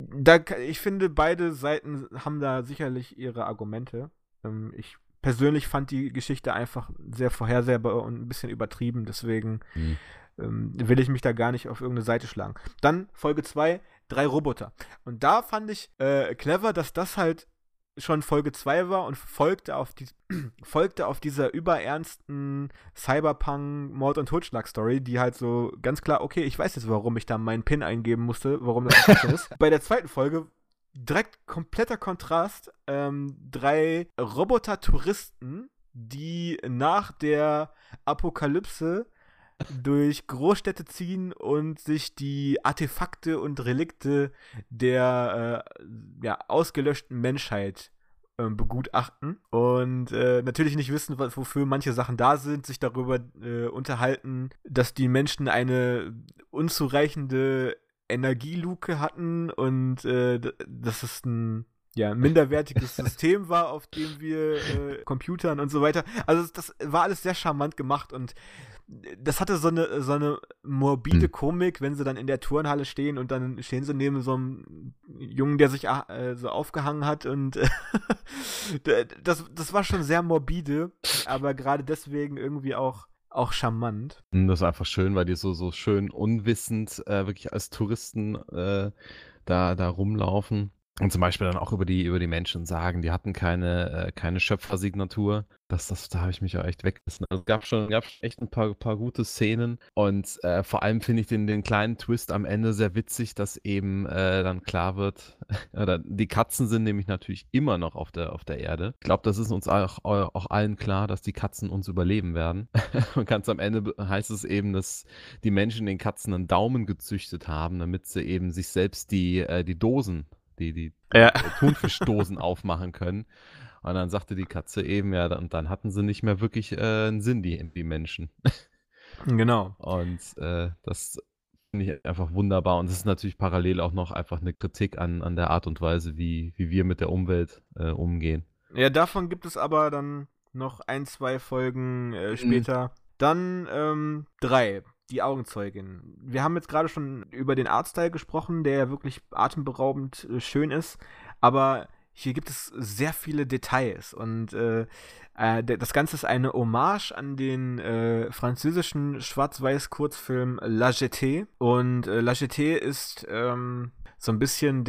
Speaker 1: Ich finde, beide Seiten haben da sicherlich ihre Argumente. Ich persönlich fand die Geschichte einfach sehr vorhersehbar und ein bisschen übertrieben, deswegen will ich mich da gar nicht auf irgendeine Seite schlagen. Dann Folge 2, 3 Roboter. Und da fand ich clever, dass das halt schon Folge 2 war und folgte auf dieser überernsten Cyberpunk-Mord- und Totschlag-Story, die halt so ganz klar, okay, ich weiß jetzt, warum ich da meinen PIN eingeben musste, warum das nicht so ist. Bei der zweiten Folge direkt kompletter Kontrast, 3 Roboter-Touristen, die nach der Apokalypse durch Großstädte ziehen und sich die Artefakte und Relikte der ausgelöschten Menschheit begutachten und natürlich nicht wissen, wofür manche Sachen da sind, sich darüber unterhalten, dass die Menschen eine unzureichende Energieluke hatten und dass es ein minderwertiges System war, auf dem wir Computern und so weiter. Also das war alles sehr charmant gemacht und das hatte so eine morbide Komik, wenn sie dann in der Turnhalle stehen und dann stehen sie neben so einem Jungen, der sich so aufgehangen hat und das war schon sehr morbide, aber gerade deswegen irgendwie auch charmant.
Speaker 2: Das ist einfach schön, weil die so schön unwissend wirklich als Touristen da rumlaufen. Und zum Beispiel dann auch über die Menschen sagen, die hatten keine Schöpfersignatur. Da habe ich mich auch echt weggelassen. Also gab schon echt ein paar gute Szenen. Und vor allem finde ich den kleinen Twist am Ende sehr witzig, dass eben dann klar wird, oder die Katzen sind nämlich natürlich immer noch auf der Erde. Ich glaube, das ist uns auch allen klar, dass die Katzen uns überleben werden. Und ganz am Ende heißt es eben, dass die Menschen den Katzen einen Daumen gezüchtet haben, damit sie eben sich selbst die Dosen die Thunfischdosen aufmachen können. Und dann sagte die Katze eben, ja, und dann hatten sie nicht mehr wirklich einen Sinn, die Menschen.
Speaker 1: Genau.
Speaker 2: Und das finde ich einfach wunderbar. Und das ist natürlich parallel auch noch einfach eine Kritik an der Art und Weise, wie wir mit der Umwelt umgehen.
Speaker 1: Ja, davon gibt es aber dann noch 1, 2 Folgen später. Dann 3. Die Augenzeugin. Wir haben jetzt gerade schon über den Artstyle gesprochen, der ja wirklich atemberaubend schön ist, aber hier gibt es sehr viele Details und das Ganze ist eine Hommage an den französischen Schwarz-Weiß-Kurzfilm La Jetée und La Jetée ist so ein bisschen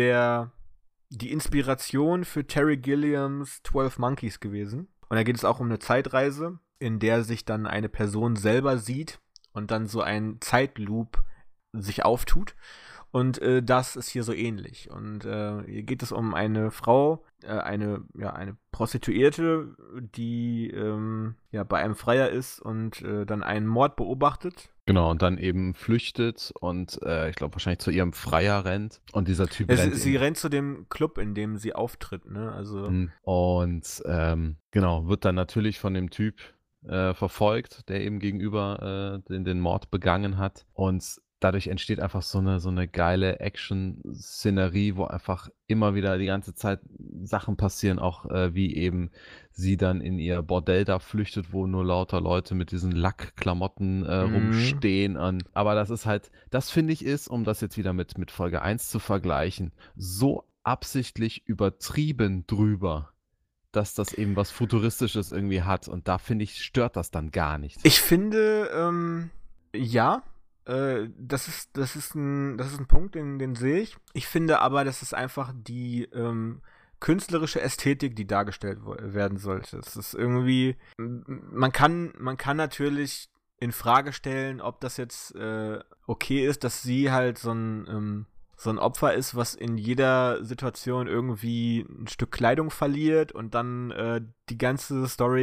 Speaker 1: die Inspiration für Terry Gilliams 12 Monkeys gewesen. Und da geht es auch um eine Zeitreise, in der sich dann eine Person selber sieht und dann so ein Zeitloop sich auftut. Und das ist hier so ähnlich. Und hier geht es um eine Frau, eine Prostituierte, die bei einem Freier ist und dann einen Mord beobachtet.
Speaker 2: Genau, und dann eben flüchtet und ich glaube wahrscheinlich zu ihrem Freier rennt. Und dieser Typ
Speaker 1: Sie rennt zu dem Club, in dem sie auftritt, ne? Also.
Speaker 2: Und genau, wird dann natürlich von dem Typ verfolgt, der eben gegenüber den Mord begangen hat. Und dadurch entsteht einfach so eine geile Action-Szenerie, wo einfach immer wieder die ganze Zeit Sachen passieren, auch wie eben sie dann in ihr Bordell da flüchtet, wo nur lauter Leute mit diesen Lackklamotten rumstehen. Aber das ist halt, das finde ich ist, um das jetzt wieder mit Folge 1 zu vergleichen, so absichtlich übertrieben drüber, dass das eben was Futuristisches irgendwie hat. Und da, finde ich, stört das dann gar nicht.
Speaker 1: Ich finde, ja, das ist ein Punkt, den sehe ich. Ich finde aber, das ist einfach die künstlerische Ästhetik, die dargestellt werden sollte. Es ist irgendwie, man kann natürlich in Frage stellen, ob das jetzt okay ist, dass sie halt so ein Opfer ist, was in jeder Situation irgendwie ein Stück Kleidung verliert und dann die ganze Story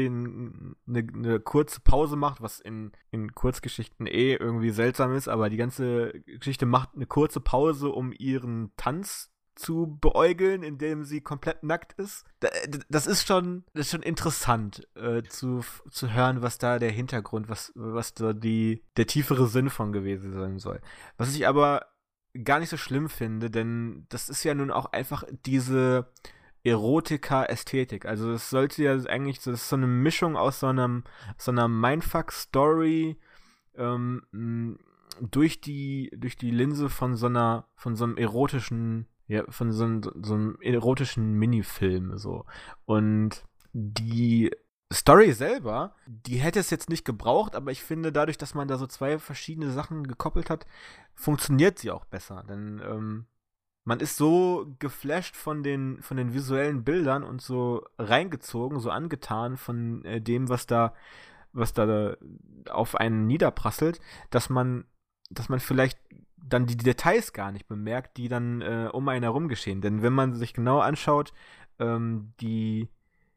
Speaker 1: eine kurze Pause macht, was in Kurzgeschichten irgendwie seltsam ist, aber die ganze Geschichte macht eine kurze Pause, um ihren Tanz zu beäugeln, indem sie komplett nackt ist. Das ist schon interessant zu hören, was da der Hintergrund, was da der tiefere Sinn von gewesen sein soll. Was ich aber gar nicht so schlimm finde, denn das ist ja nun auch einfach diese Erotika-Ästhetik. Also es sollte ja eigentlich, das ist so eine Mischung aus so einer Mindfuck-Story durch die Linse von so einem erotischen, von so einem erotischen Minifilm so. Und die Story selber, die hätte es jetzt nicht gebraucht, aber ich finde, dadurch, dass man da so 2 verschiedene Sachen gekoppelt hat, funktioniert sie auch besser. Denn man ist so geflasht von den visuellen Bildern und so reingezogen, so angetan von dem, was da auf einen niederprasselt, dass man vielleicht dann die Details gar nicht bemerkt, die dann um einen herum geschehen. Denn wenn man sich genau anschaut, die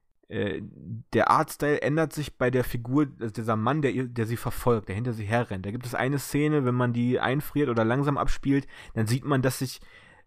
Speaker 1: der Artstyle ändert sich bei der Figur, also dieser Mann, der sie verfolgt, der hinter sie herrennt. Da gibt es eine Szene, wenn man die einfriert oder langsam abspielt, dann sieht man, dass sich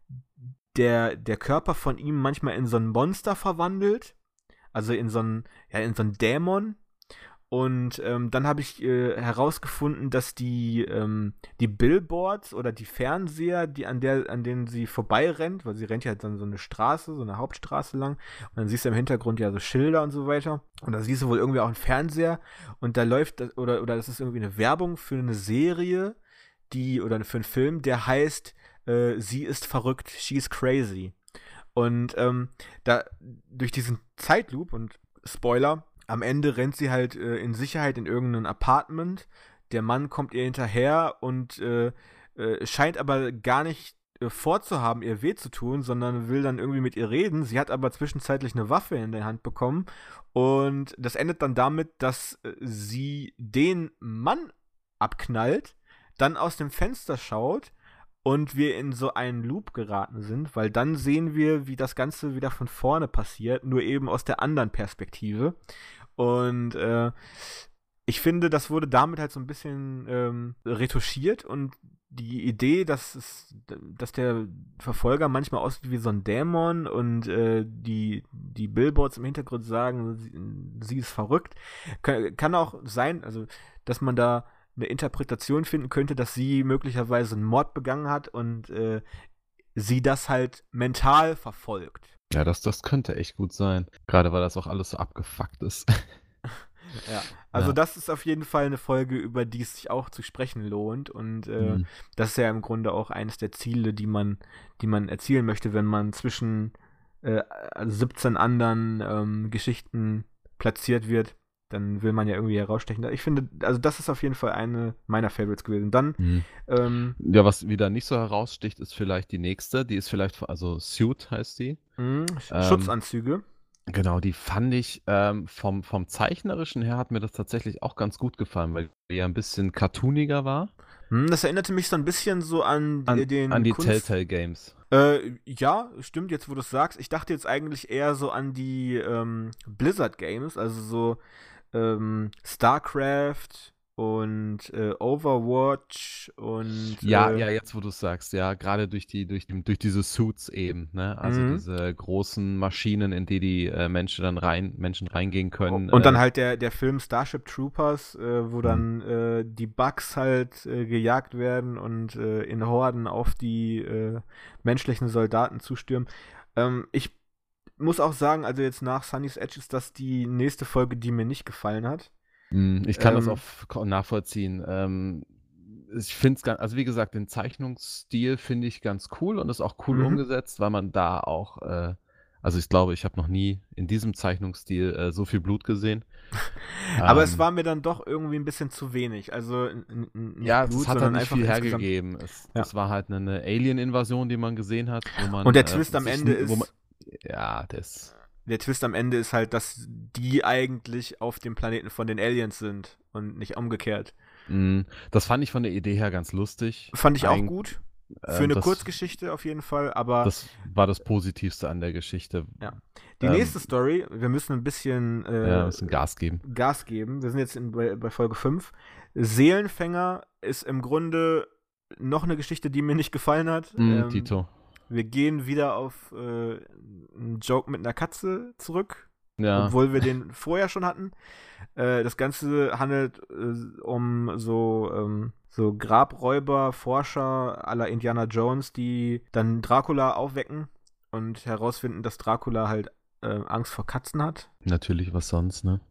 Speaker 1: der Körper von ihm manchmal in so ein Monster verwandelt, also in so einen Dämon. Und dann habe ich herausgefunden, dass die Billboards oder die Fernseher, an denen sie vorbeirennt, weil sie rennt ja dann so eine Straße, so eine Hauptstraße lang, und dann siehst du im Hintergrund ja so Schilder und so weiter. Und da siehst du wohl irgendwie auch einen Fernseher und da läuft, oder das ist irgendwie eine Werbung für eine Serie, oder für einen Film, der heißt Sie ist verrückt, she's crazy. Und durch diesen Zeitloop und Spoiler, am Ende rennt sie halt in Sicherheit in irgendein Apartment. Der Mann kommt ihr hinterher und scheint aber gar nicht vorzuhaben, ihr weh zu tun, sondern will dann irgendwie mit ihr reden. Sie hat aber zwischenzeitlich eine Waffe in der Hand bekommen und das endet dann damit, dass sie den Mann abknallt, dann aus dem Fenster schaut und wir in so einen Loop geraten sind, weil dann sehen wir, wie das Ganze wieder von vorne passiert, nur eben aus der anderen Perspektive. Und ich finde, das wurde damit halt so ein bisschen retuschiert und die Idee, dass der Verfolger manchmal aussieht wie so ein Dämon und die Billboards im Hintergrund sagen, sie ist verrückt, kann auch sein, also dass man da eine Interpretation finden könnte, dass sie möglicherweise einen Mord begangen hat und sie das halt mental verfolgt.
Speaker 2: Ja, das könnte echt gut sein. Gerade weil das auch alles so abgefuckt ist.
Speaker 1: Ja, also
Speaker 2: Ja.
Speaker 1: das ist auf jeden Fall eine Folge, über die es sich auch zu sprechen lohnt und
Speaker 2: Mhm.
Speaker 1: das ist ja im Grunde auch eines der Ziele, die man erzielen möchte, wenn man zwischen 17 anderen Geschichten platziert wird, dann will man ja irgendwie herausstechen. Ich finde, also das ist auf jeden Fall eine meiner Favorites gewesen. Dann,
Speaker 2: Mhm. Ja, was wieder nicht so heraussticht, ist vielleicht die nächste. Die ist vielleicht, also Suit heißt die. Ähm,
Speaker 1: Schutzanzüge.
Speaker 2: genau, die fand ich vom Zeichnerischen her hat mir das tatsächlich auch ganz gut gefallen, weil die ja ein bisschen cartooniger war.
Speaker 1: Das erinnerte mich so ein bisschen so an
Speaker 2: An
Speaker 1: den
Speaker 2: die Telltale Games.
Speaker 1: Ja, stimmt, jetzt wo du es sagst. Ich dachte jetzt eigentlich eher so an die Blizzard Games, also so StarCraft und Overwatch und
Speaker 2: Ja, jetzt wo du es sagst, ja, gerade durch diese Suits eben, ne? Also
Speaker 1: mhm.
Speaker 2: diese großen Maschinen, in die Menschen reingehen können.
Speaker 1: Und dann halt der Film Starship Troopers, wo
Speaker 2: Mhm.
Speaker 1: dann die Bugs halt gejagt werden und in Horden auf die menschlichen Soldaten zustürmen. Ich muss auch sagen, also jetzt nach Sunny's Edge ist das die nächste Folge, die mir nicht gefallen hat.
Speaker 2: Ich kann das
Speaker 1: Ähm,
Speaker 2: auch nachvollziehen. Ich finde es also wie gesagt, den Zeichnungsstil finde ich ganz cool und ist auch cool
Speaker 1: mhm.
Speaker 2: umgesetzt, weil man da auch, also ich glaube, ich habe noch nie in diesem Zeichnungsstil so viel Blut gesehen.
Speaker 1: Aber es
Speaker 2: Ähm,
Speaker 1: war mir dann doch irgendwie ein bisschen zu wenig. Also nicht
Speaker 2: ja, es
Speaker 1: Blut,
Speaker 2: hat halt
Speaker 1: sondern
Speaker 2: nicht
Speaker 1: einfach
Speaker 2: viel
Speaker 1: insgesamt.
Speaker 2: hergegeben.
Speaker 1: Ja.
Speaker 2: Das war halt eine Alien-Invasion, die man gesehen hat, wo
Speaker 1: Und
Speaker 2: man wo man, ja,
Speaker 1: der Twist am Ende ist halt, dass die eigentlich auf dem Planeten von den Aliens sind und nicht umgekehrt.
Speaker 2: das fand ich von der Idee her ganz lustig.
Speaker 1: Fand ich auch gut. Für eine
Speaker 2: Das
Speaker 1: Kurzgeschichte auf jeden Fall, aber
Speaker 2: Das war das Positivste an der Geschichte.
Speaker 1: ja. Die
Speaker 2: Ähm,
Speaker 1: nächste Story, wir müssen ein bisschen
Speaker 2: ja, bisschen Gas geben.
Speaker 1: Gas geben. Wir sind jetzt bei Folge 5. Seelenfänger ist im Grunde noch eine Geschichte, die mir nicht gefallen hat.
Speaker 2: Tito.
Speaker 1: Wir gehen wieder auf einen Joke mit einer Katze zurück,
Speaker 2: Ja,
Speaker 1: obwohl wir den vorher schon hatten. Das Ganze handelt um so Grabräuber, Forscher à la Indiana Jones, die dann Dracula aufwecken und herausfinden, dass Dracula halt Angst vor Katzen hat.
Speaker 2: natürlich, was sonst, ne?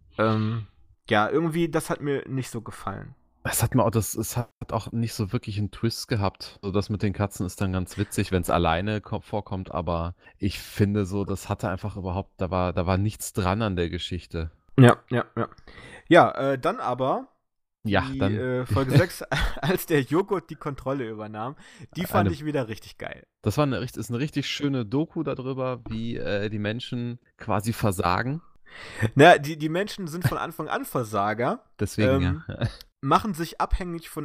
Speaker 1: Ja, irgendwie, das hat mir nicht so gefallen.
Speaker 2: Es hat auch nicht so wirklich einen Twist gehabt. So, das mit den Katzen ist dann ganz witzig, wenn es alleine vorkommt, aber ich finde so, das hatte einfach überhaupt, da war nichts dran an der Geschichte.
Speaker 1: Ja, ja, ja. Ja, dann aber
Speaker 2: Ja,
Speaker 1: die
Speaker 2: dann
Speaker 1: Folge 6, als der Joghurt die Kontrolle übernahm, die fand
Speaker 2: eine
Speaker 1: ich wieder richtig geil.
Speaker 2: das war 'ne richt ist 'ne richtig schöne Doku da drüber, wie, die Menschen quasi versagen.
Speaker 1: Na, die Menschen sind von Anfang an Versager,
Speaker 2: Deswegen ja.
Speaker 1: ähm, machen sich abhängig von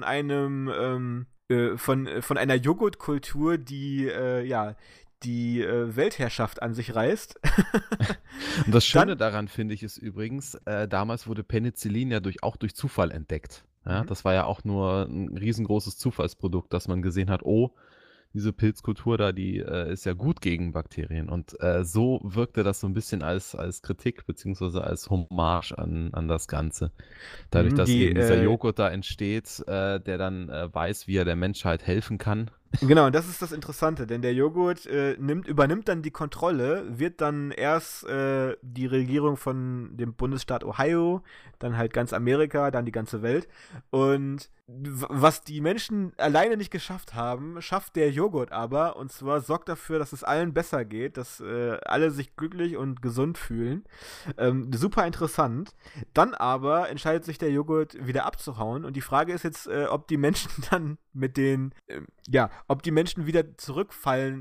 Speaker 1: von einer Joghurtkultur, die, ja, die Weltherrschaft an sich reißt.
Speaker 2: Und das Schöne
Speaker 1: Dann
Speaker 2: daran finde ich ist übrigens, damals wurde Penicillin ja durch Zufall entdeckt. Ja,
Speaker 1: mhm.
Speaker 2: das war ja auch nur 'n riesengroßes Zufallsprodukt, dass man gesehen hat: „Oh, diese Pilzkultur da, die, ist ja gut gegen Bakterien." Und, so wirkte das so 'n bisschen als Kritik beziehungsweise als Hommage an das Ganze. Dadurch,
Speaker 1: Mhm,
Speaker 2: dass
Speaker 1: die,
Speaker 2: eben dieser Joghurt da entsteht, der dann, weiß, wie er der Menschheit helfen kann.
Speaker 1: genau, und das ist das Interessante, denn der Joghurt übernimmt dann die Kontrolle, wird dann erst die Regierung von dem Bundesstaat Ohio, dann halt ganz Amerika, dann die ganze Welt. Und was die Menschen alleine nicht geschafft haben, schafft der Joghurt aber. Und zwar sorgt dafür, dass es allen besser geht, dass alle sich glücklich und gesund fühlen. Super interessant. Dann aber entscheidet sich der Joghurt wieder abzuhauen. Und die Frage ist jetzt, ob die Menschen dann mit den ja, ob die Menschen wieder zurückfallen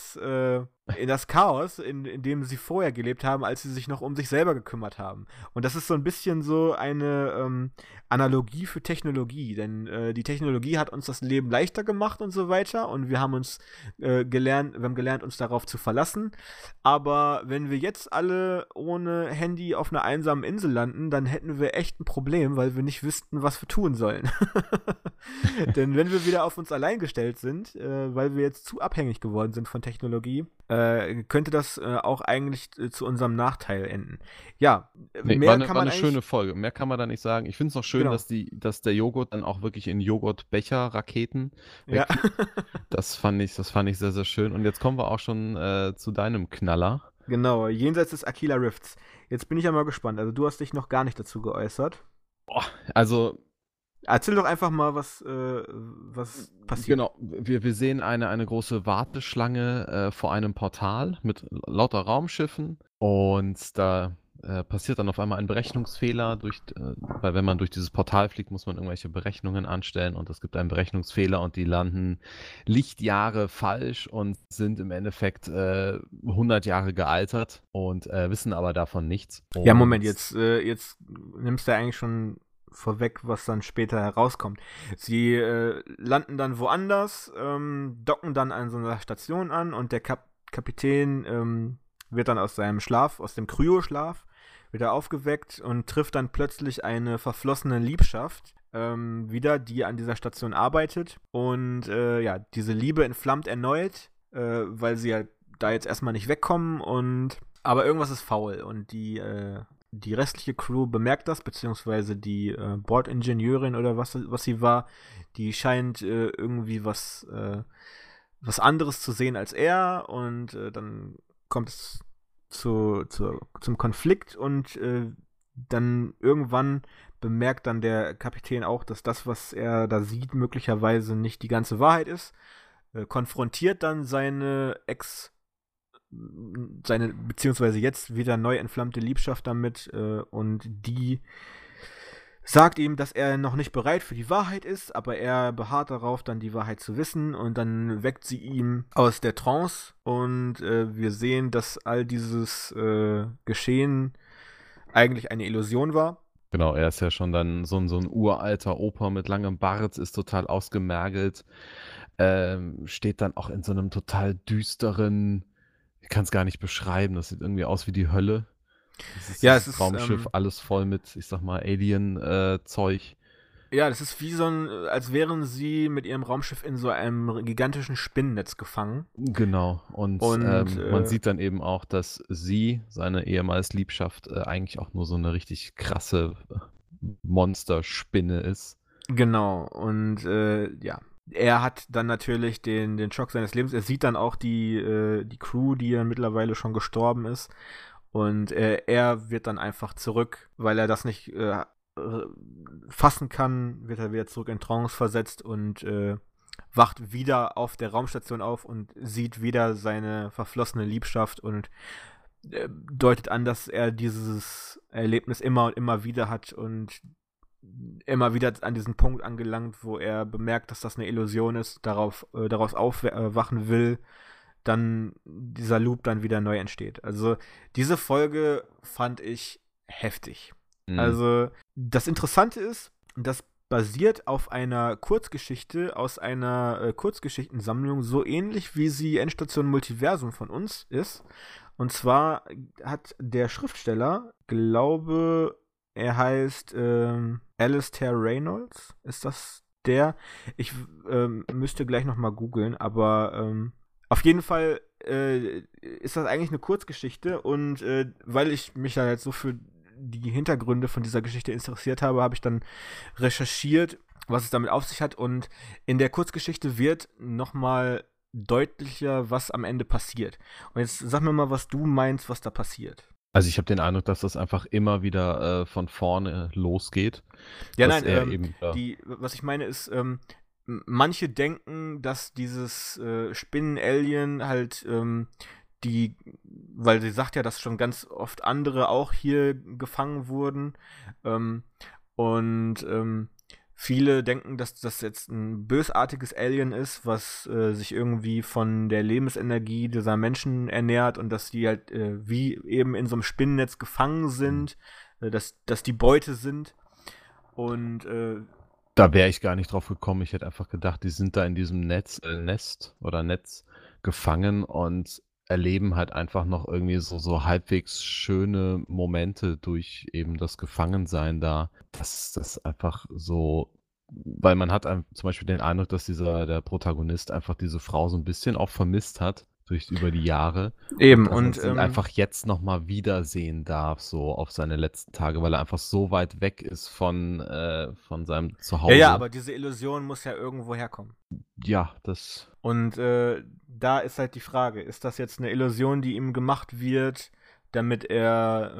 Speaker 1: in das Chaos, in dem sie vorher gelebt haben, als sie sich noch um sich selber gekümmert haben. Und das ist so ein bisschen so eine Analogie für Technologie, denn die Technologie hat uns das Leben leichter gemacht und so weiter und wir haben gelernt, uns darauf zu verlassen. Aber wenn wir jetzt alle ohne Handy auf einer einsamen Insel landen, dann hätten wir echt ein Problem, weil wir nicht wüssten, was wir tun sollen. Denn wenn wir wieder auf uns allein gestellt sind, weil wir jetzt zu abhängig geworden sind von Technologie, könnte das auch eigentlich zu unserem Nachteil enden. Ja,
Speaker 2: Ne, war
Speaker 1: mehr
Speaker 2: 'ne
Speaker 1: kann
Speaker 2: war
Speaker 1: man
Speaker 2: 'ne schöne
Speaker 1: eigentlich,
Speaker 2: Folge. Mehr kann man da nicht sagen. Ich finde es noch schön,
Speaker 1: genau,
Speaker 2: dass der Joghurt dann auch wirklich in Joghurtbecher-Raketen
Speaker 1: ja,
Speaker 2: wegfliegt. Das fand ich sehr, sehr schön. Und jetzt kommen wir auch schon, zu deinem Knaller.
Speaker 1: genau, jenseits des Aquila Rifts. Jetzt bin ich ja mal gespannt. Also du hast dich noch gar nicht dazu geäußert.
Speaker 2: Boah, also
Speaker 1: Erzähl doch einfach mal, was passiert.
Speaker 2: genau, wir sehen eine große Warteschlange, vor einem Portal mit lauter Raumschiffen und da, passiert dann auf einmal ein Berechnungsfehler weil wenn man durch dieses Portal fliegt, muss man irgendwelche Berechnungen anstellen und es gibt einen Berechnungsfehler und die landen Lichtjahre falsch und sind im Endeffekt, 100 Jahre gealtert und, wissen aber davon nichts.
Speaker 1: Ja, Moment,
Speaker 2: Und
Speaker 1: jetzt nimmst du ja eigentlich schon vorweg, was dann später herauskommt. Sie landen dann woanders, docken dann an so einer Station an und der Kapitän wird dann aus seinem Schlaf, aus dem Kryoschlaf, wieder aufgeweckt und trifft dann plötzlich eine verflossene Liebschaft wieder, die an dieser Station arbeitet. Und ja, diese Liebe entflammt erneut, weil sie ja da jetzt erstmal nicht wegkommen und aber irgendwas ist faul und die restliche Crew bemerkt das, beziehungsweise die Bordingenieurin oder was sie war, die scheint irgendwie was anderes zu sehen als er und dann kommt es zum Konflikt und dann irgendwann bemerkt dann der Kapitän auch, dass das, was er da sieht, möglicherweise nicht die ganze Wahrheit ist, konfrontiert dann seine beziehungsweise jetzt wieder neu entflammte Liebschaft damit und die sagt ihm, dass er noch nicht bereit für die Wahrheit ist, aber er beharrt darauf, dann die Wahrheit zu wissen und dann weckt sie ihn aus der Trance und wir sehen, dass all dieses Geschehen eigentlich eine Illusion war.
Speaker 2: genau, er ist ja schon dann so 'n uralter Opa mit langem Bart, ist total ausgemergelt, steht dann auch in so 'nem total düsteren, ich kann's gar nicht beschreiben, das sieht irgendwie aus wie die Hölle.
Speaker 1: Ja, es
Speaker 2: Dieses
Speaker 1: ist
Speaker 2: Raumschiff, alles voll mit, ich sage mal, Alien, Zeug.
Speaker 1: ja, das ist wie so ein, als wären sie mit ihrem Raumschiff in so einem gigantischen Spinnennetz gefangen.
Speaker 2: Genau. Und,
Speaker 1: Und
Speaker 2: man sieht dann eben auch, dass sie, seine ehemals Liebschaft, eigentlich auch nur so 'ne richtig krasse Monsterspinne ist.
Speaker 1: genau, und ja. Er hat dann natürlich den Schock seines Lebens. Er sieht dann auch die Crew, die ja mittlerweile schon gestorben ist. Und er wird dann einfach zurück, weil er das nicht fassen kann, wird er wieder zurück in Trance versetzt und wacht wieder auf der Raumstation auf und sieht wieder seine verflossene Liebschaft und deutet an, dass er dieses Erlebnis immer und immer wieder hat und immer wieder an diesen Punkt angelangt, wo er bemerkt, dass das eine Illusion ist, daraus aufwachen will, dann dieser Loop dann wieder neu entsteht. Also diese Folge fand ich heftig. Also das Interessante ist, das basiert auf einer Kurzgeschichte aus einer Kurzgeschichtensammlung, so ähnlich wie sie Endstation Multiversum von uns ist. Und zwar hat der Schriftsteller, glaube, er heißt Alistair Reynolds, ist das der? Ich müsste gleich nochmal googeln, aber auf jeden Fall ist das eigentlich eine Kurzgeschichte und weil ich mich dann jetzt so für die Hintergründe von dieser Geschichte interessiert habe, habe ich dann recherchiert, was es damit auf sich hat, und in der Kurzgeschichte wird nochmal deutlicher, was am Ende passiert. Und jetzt sag mir mal, was du meinst, was da passiert.
Speaker 2: Also ich habe den Eindruck, dass das einfach immer wieder von vorne losgeht.
Speaker 1: Ja,
Speaker 2: dass er
Speaker 1: nein,
Speaker 2: eben,
Speaker 1: was ich meine ist, manche denken, dass dieses Spinnen-Alien halt weil sie sagt ja, dass schon ganz oft andere auch hier gefangen wurden. Und viele denken, dass das jetzt ein bösartiges Alien ist, was sich irgendwie von der Lebensenergie dieser Menschen ernährt und dass die halt wie eben in so einem Spinnennetz gefangen sind, dass die Beute sind. Und
Speaker 2: da wäre ich gar nicht drauf gekommen. Ich hätte einfach gedacht, die sind da in diesem Netz gefangen und erleben halt einfach noch irgendwie so halbwegs schöne Momente durch eben das Gefangensein da. Das einfach so, weil man hat zum Beispiel den Eindruck, dass der Protagonist einfach diese Frau so ein bisschen auch vermisst hat über die Jahre.
Speaker 1: eben,
Speaker 2: Dass er
Speaker 1: und
Speaker 2: sie einfach jetzt nochmal wiedersehen darf, so auf seine letzten Tage, weil er einfach so weit weg ist von seinem Zuhause.
Speaker 1: ja, aber diese Illusion muss ja irgendwo herkommen.
Speaker 2: Ja, das.
Speaker 1: Und da ist halt die Frage, ist das jetzt eine Illusion, die ihm gemacht wird, damit er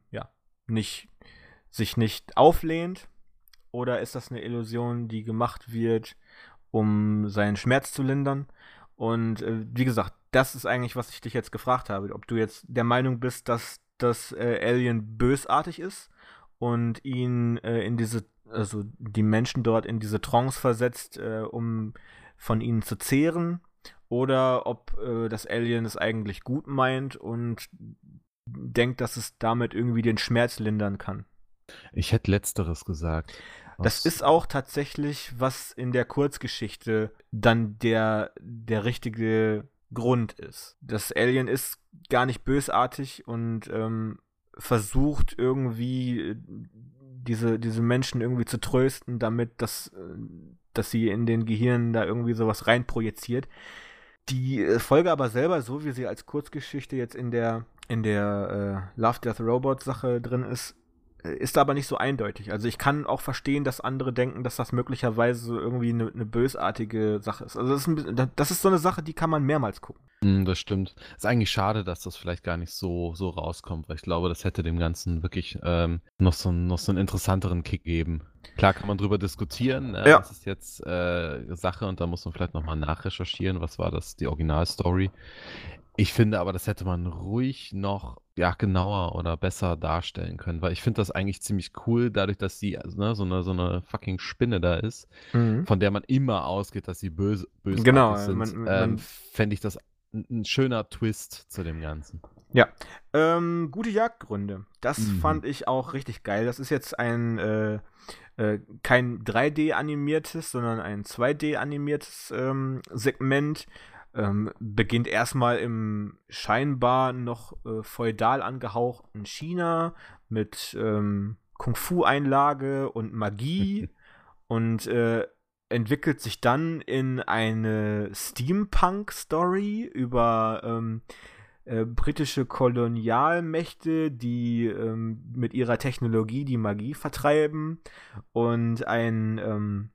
Speaker 1: sich nicht auflehnt? Oder ist das eine Illusion, die gemacht wird, um seinen Schmerz zu lindern? Und wie gesagt, das ist eigentlich, was ich dich jetzt gefragt habe. Ob du jetzt der Meinung bist, dass das Alien bösartig ist und ihn also die Menschen dort in diese Trance versetzt, um von ihnen zu zehren, oder ob das Alien es eigentlich gut meint und denkt, dass es damit irgendwie den Schmerz lindern kann.
Speaker 2: Ich hätte Letzteres gesagt.
Speaker 1: Das ist auch tatsächlich, was in der Kurzgeschichte dann der richtige Grund ist. Das Alien ist gar nicht bösartig und versucht irgendwie diese Menschen irgendwie zu trösten, damit dass sie in den Gehirnen da irgendwie sowas reinprojiziert. Die Folge aber selber, so wie sie als Kurzgeschichte jetzt in der Love, Death, Robot Sache drin ist aber nicht so eindeutig. Also ich kann auch verstehen, dass andere denken, dass das möglicherweise irgendwie eine bösartige Sache ist. Also das ist so eine Sache, die kann man mehrmals gucken.
Speaker 2: Das stimmt. Ist eigentlich schade, dass das vielleicht gar nicht so rauskommt, weil ich glaube, das hätte dem Ganzen wirklich noch so einen interessanteren Kick geben. Klar kann man drüber diskutieren,
Speaker 1: Ja.
Speaker 2: was ist jetzt Sache, und da muss man vielleicht nochmal nachrecherchieren, was war das, die Originalstory. Ich finde aber, das hätte man ruhig noch genauer oder besser darstellen können, weil ich finde das eigentlich ziemlich cool, dadurch, dass sie so eine fucking Spinne da ist, von der man immer ausgeht, dass sie bösartig
Speaker 1: Genau,
Speaker 2: sind, fände ich das ein schöner Twist zu dem Ganzen.
Speaker 1: Ja, gute Jagdgründe. Das fand ich auch richtig geil. Das ist jetzt kein 3D-animiertes, sondern ein 2D-animiertes Segment. Beginnt erstmal im scheinbar noch feudal angehauchten China mit Kung-Fu-Einlage und Magie und entwickelt sich dann in eine Steampunk-Story über britische Kolonialmächte, die mit ihrer Technologie die Magie vertreiben, und ein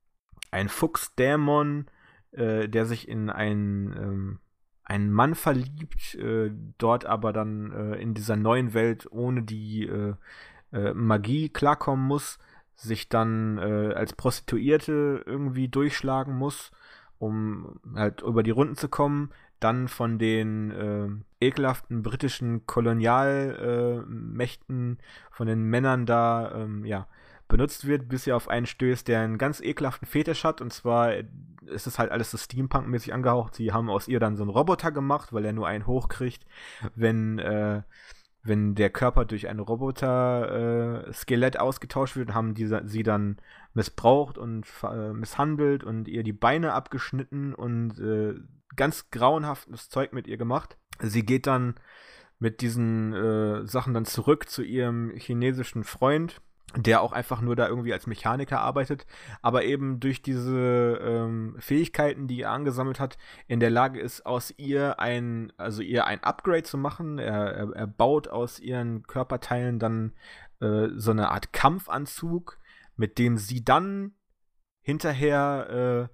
Speaker 1: Fuchsdämon, der sich in einen Mann verliebt, dort aber dann in dieser neuen Welt ohne die Magie klarkommen muss, sich dann als Prostituierte irgendwie durchschlagen muss, um halt über die Runden zu kommen, dann von den ekelhaften britischen Kolonialmächten, von den Männern da benutzt wird, bis ihr auf einen stößt, der einen ganz ekelhaften Fetisch hat. Und zwar ist es halt alles so Steampunk-mäßig angehaucht. Sie haben aus ihr dann so einen Roboter gemacht, weil er nur einen hochkriegt, wenn der Körper durch ein Roboter-Skelett ausgetauscht wird, haben sie dann missbraucht und misshandelt und ihr die Beine abgeschnitten und ganz grauenhaftes Zeug mit ihr gemacht. Sie geht dann mit diesen Sachen dann zurück zu ihrem chinesischen Freund, der auch einfach nur da irgendwie als Mechaniker arbeitet, aber eben durch diese Fähigkeiten, die er angesammelt hat, in der Lage ist, aus ihr ein Upgrade zu machen. Er baut aus ihren Körperteilen dann so eine Art Kampfanzug, mit dem sie dann hinterher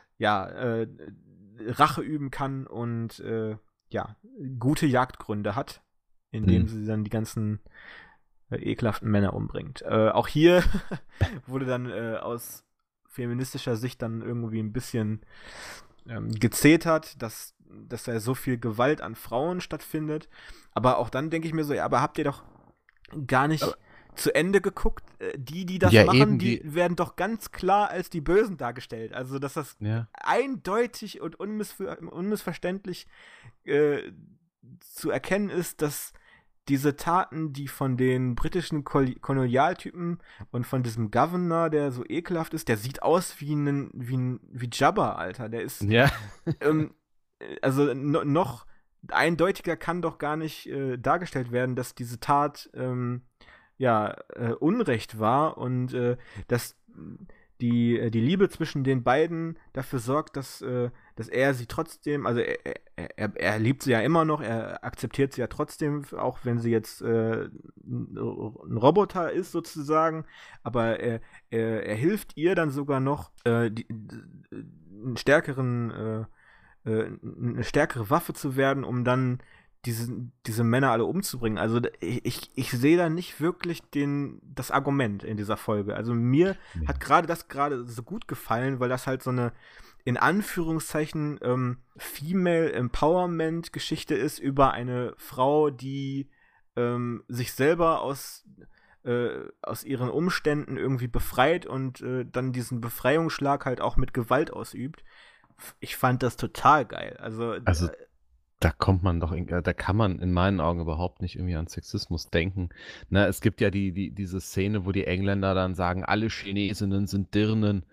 Speaker 1: Rache üben kann und gute Jagdgründe hat, indem sie dann die ganzen ekelhaften Männer umbringt. Auch hier wurde dann aus feministischer Sicht dann irgendwie ein bisschen gezetert, dass da so viel Gewalt an Frauen stattfindet. Aber auch dann denke ich mir so, ja, aber habt ihr doch gar nicht zu Ende geguckt? Die das machen,
Speaker 2: eben,
Speaker 1: die werden doch ganz klar als die Bösen dargestellt. Also, dass das eindeutig und unmissverständlich zu erkennen ist, dass diese Taten, die von den britischen Kolonialtypen und von diesem Governor, der so ekelhaft ist, der sieht aus wie Jabba, Alter. Der ist also noch eindeutiger kann doch gar nicht dargestellt werden, dass diese Tat Unrecht war und dass die Liebe zwischen den beiden dafür sorgt, dass er sie trotzdem, also er liebt sie ja immer noch, er akzeptiert sie ja trotzdem, auch wenn sie jetzt ein Roboter ist sozusagen, aber er hilft ihr dann sogar noch, eine stärkere Waffe zu werden, um dann diese Männer alle umzubringen. Also ich sehe da nicht wirklich das Argument in dieser Folge. Also mir hat gerade so gut gefallen, weil das halt so eine in Anführungszeichen Female Empowerment Geschichte ist über eine Frau, die sich selber aus ihren Umständen irgendwie befreit und dann diesen Befreiungsschlag halt auch mit Gewalt ausübt. Ich fand das total geil. Also
Speaker 2: da kann man in meinen Augen überhaupt nicht irgendwie an Sexismus denken. Ne, es gibt ja diese Szene, wo die Engländer dann sagen, alle Chinesinnen sind Dirnen.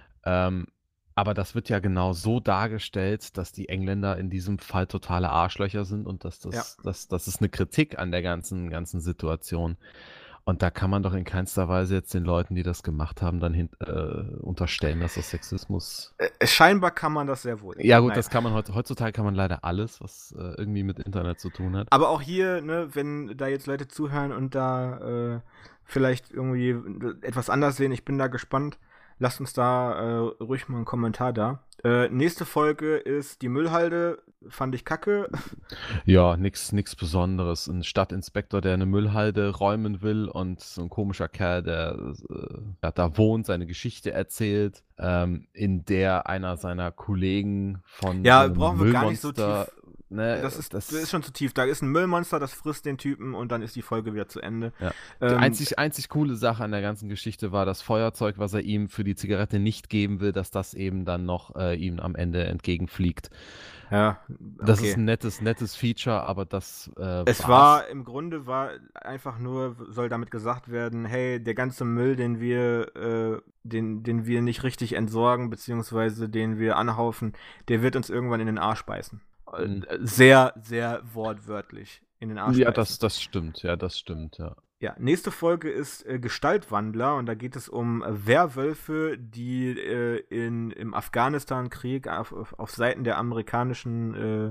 Speaker 2: Aber das wird ja genau so dargestellt, dass die Engländer in diesem Fall totale Arschlöcher sind und das ist eine Kritik an der ganzen Situation. Und da kann man doch in keinster Weise jetzt den Leuten, die das gemacht haben, dann unterstellen, dass das Sexismus.
Speaker 1: Scheinbar kann man das sehr wohl.
Speaker 2: Ja gut, das kann man heutzutage kann man leider alles, was irgendwie mit Internet zu tun hat.
Speaker 1: Aber auch hier, ne, wenn da jetzt Leute zuhören und da vielleicht irgendwie etwas anders sehen, ich bin da gespannt. Lasst uns da ruhig mal einen Kommentar da. Nächste Folge ist die Müllhalde. Fand ich kacke.
Speaker 2: Ja, nix Besonderes. Ein Stadtinspektor, der eine Müllhalde räumen will und so ein komischer Kerl, der da wohnt, seine Geschichte erzählt, in der einer seiner Kollegen von
Speaker 1: brauchen wir gar nicht so tief.
Speaker 2: Ne,
Speaker 1: das ist schon zu tief. Da ist ein Müllmonster, das frisst den Typen und dann ist die Folge wieder zu Ende.
Speaker 2: Ja. Die einzig coole Sache an der ganzen Geschichte war das Feuerzeug, was er ihm für die Zigarette nicht geben will, dass das eben dann noch ihm am Ende entgegenfliegt.
Speaker 1: Ja, okay.
Speaker 2: Das ist ein nettes Feature, aber das
Speaker 1: im Grunde einfach nur, soll damit gesagt werden, hey, der ganze Müll, den wir nicht richtig entsorgen, beziehungsweise den wir anhaufen, der wird uns irgendwann in den Arsch beißen. Sehr, sehr wortwörtlich in den Arsch.
Speaker 2: Ja, das stimmt, ja.
Speaker 1: Ja, nächste Folge ist Gestaltwandler und da geht es um Werwölfe, die im Afghanistan-Krieg auf Seiten der amerikanischen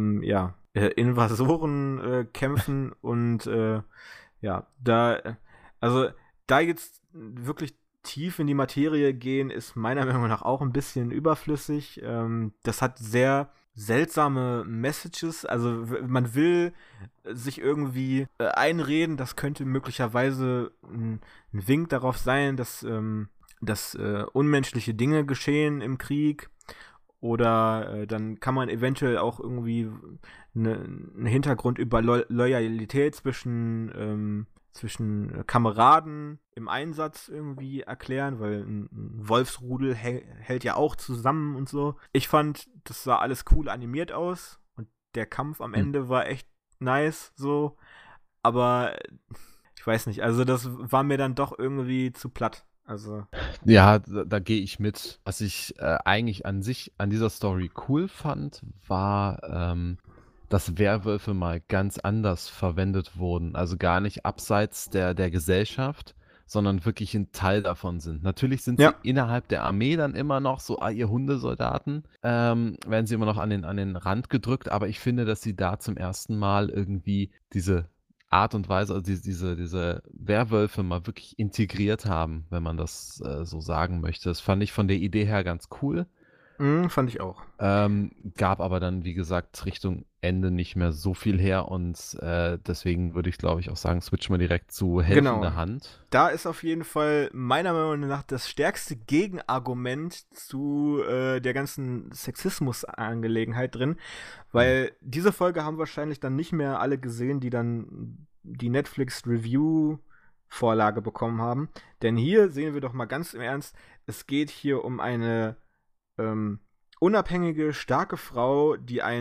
Speaker 1: Invasoren kämpfen und da jetzt wirklich tief in die Materie gehen, ist meiner Meinung nach auch ein bisschen überflüssig. Das hat sehr seltsame Messages, also man will sich irgendwie einreden, das könnte möglicherweise ein Wink darauf sein, dass unmenschliche Dinge geschehen im Krieg, oder dann kann man eventuell auch irgendwie einen Hintergrund über Loyalität zwischen zwischen Kameraden im Einsatz irgendwie erklären, weil ein Wolfsrudel hält ja auch zusammen und so. Ich fand, das sah alles cool animiert aus und der Kampf am
Speaker 2: Hm.
Speaker 1: Ende war echt nice, so. Aber ich weiß nicht, also das war mir dann doch irgendwie zu platt. Also,
Speaker 2: Ja, da gehe ich mit. Was ich, eigentlich an sich an dieser Story cool fand, war, dass Werwölfe mal ganz anders verwendet wurden. Also, gar nicht abseits der Gesellschaft, sondern wirklich 'n Teil davon sind. Natürlich sind sie
Speaker 1: ja.
Speaker 2: innerhalb der Armee dann immer noch so, ihr Hundesoldaten, werden sie immer noch an den Rand gedrückt, aber ich finde, dass sie da zum ersten Mal irgendwie diese Art und Weise, also diese Werwölfe mal wirklich integriert haben, wenn man das, so sagen möchte. Das fand ich von der Idee her ganz cool,
Speaker 1: Fand ich auch.
Speaker 2: gab aber dann, wie gesagt, Richtung Ende nicht mehr so viel her und, deswegen würde ich, glaube ich, auch sagen, switchen wir direkt zu
Speaker 1: Genau.
Speaker 2: Helfende Hand.
Speaker 1: Da ist auf jeden Fall meiner Meinung nach das stärkste Gegenargument zu der ganzen Sexismus-Angelegenheit drin,
Speaker 2: Mhm.
Speaker 1: weil diese Folge haben wahrscheinlich dann nicht mehr alle gesehen, die dann die Netflix-Review-Vorlage bekommen haben. Denn hier sehen wir doch mal ganz im Ernst, es geht hier um eine ähm, unabhängige, starke Frau,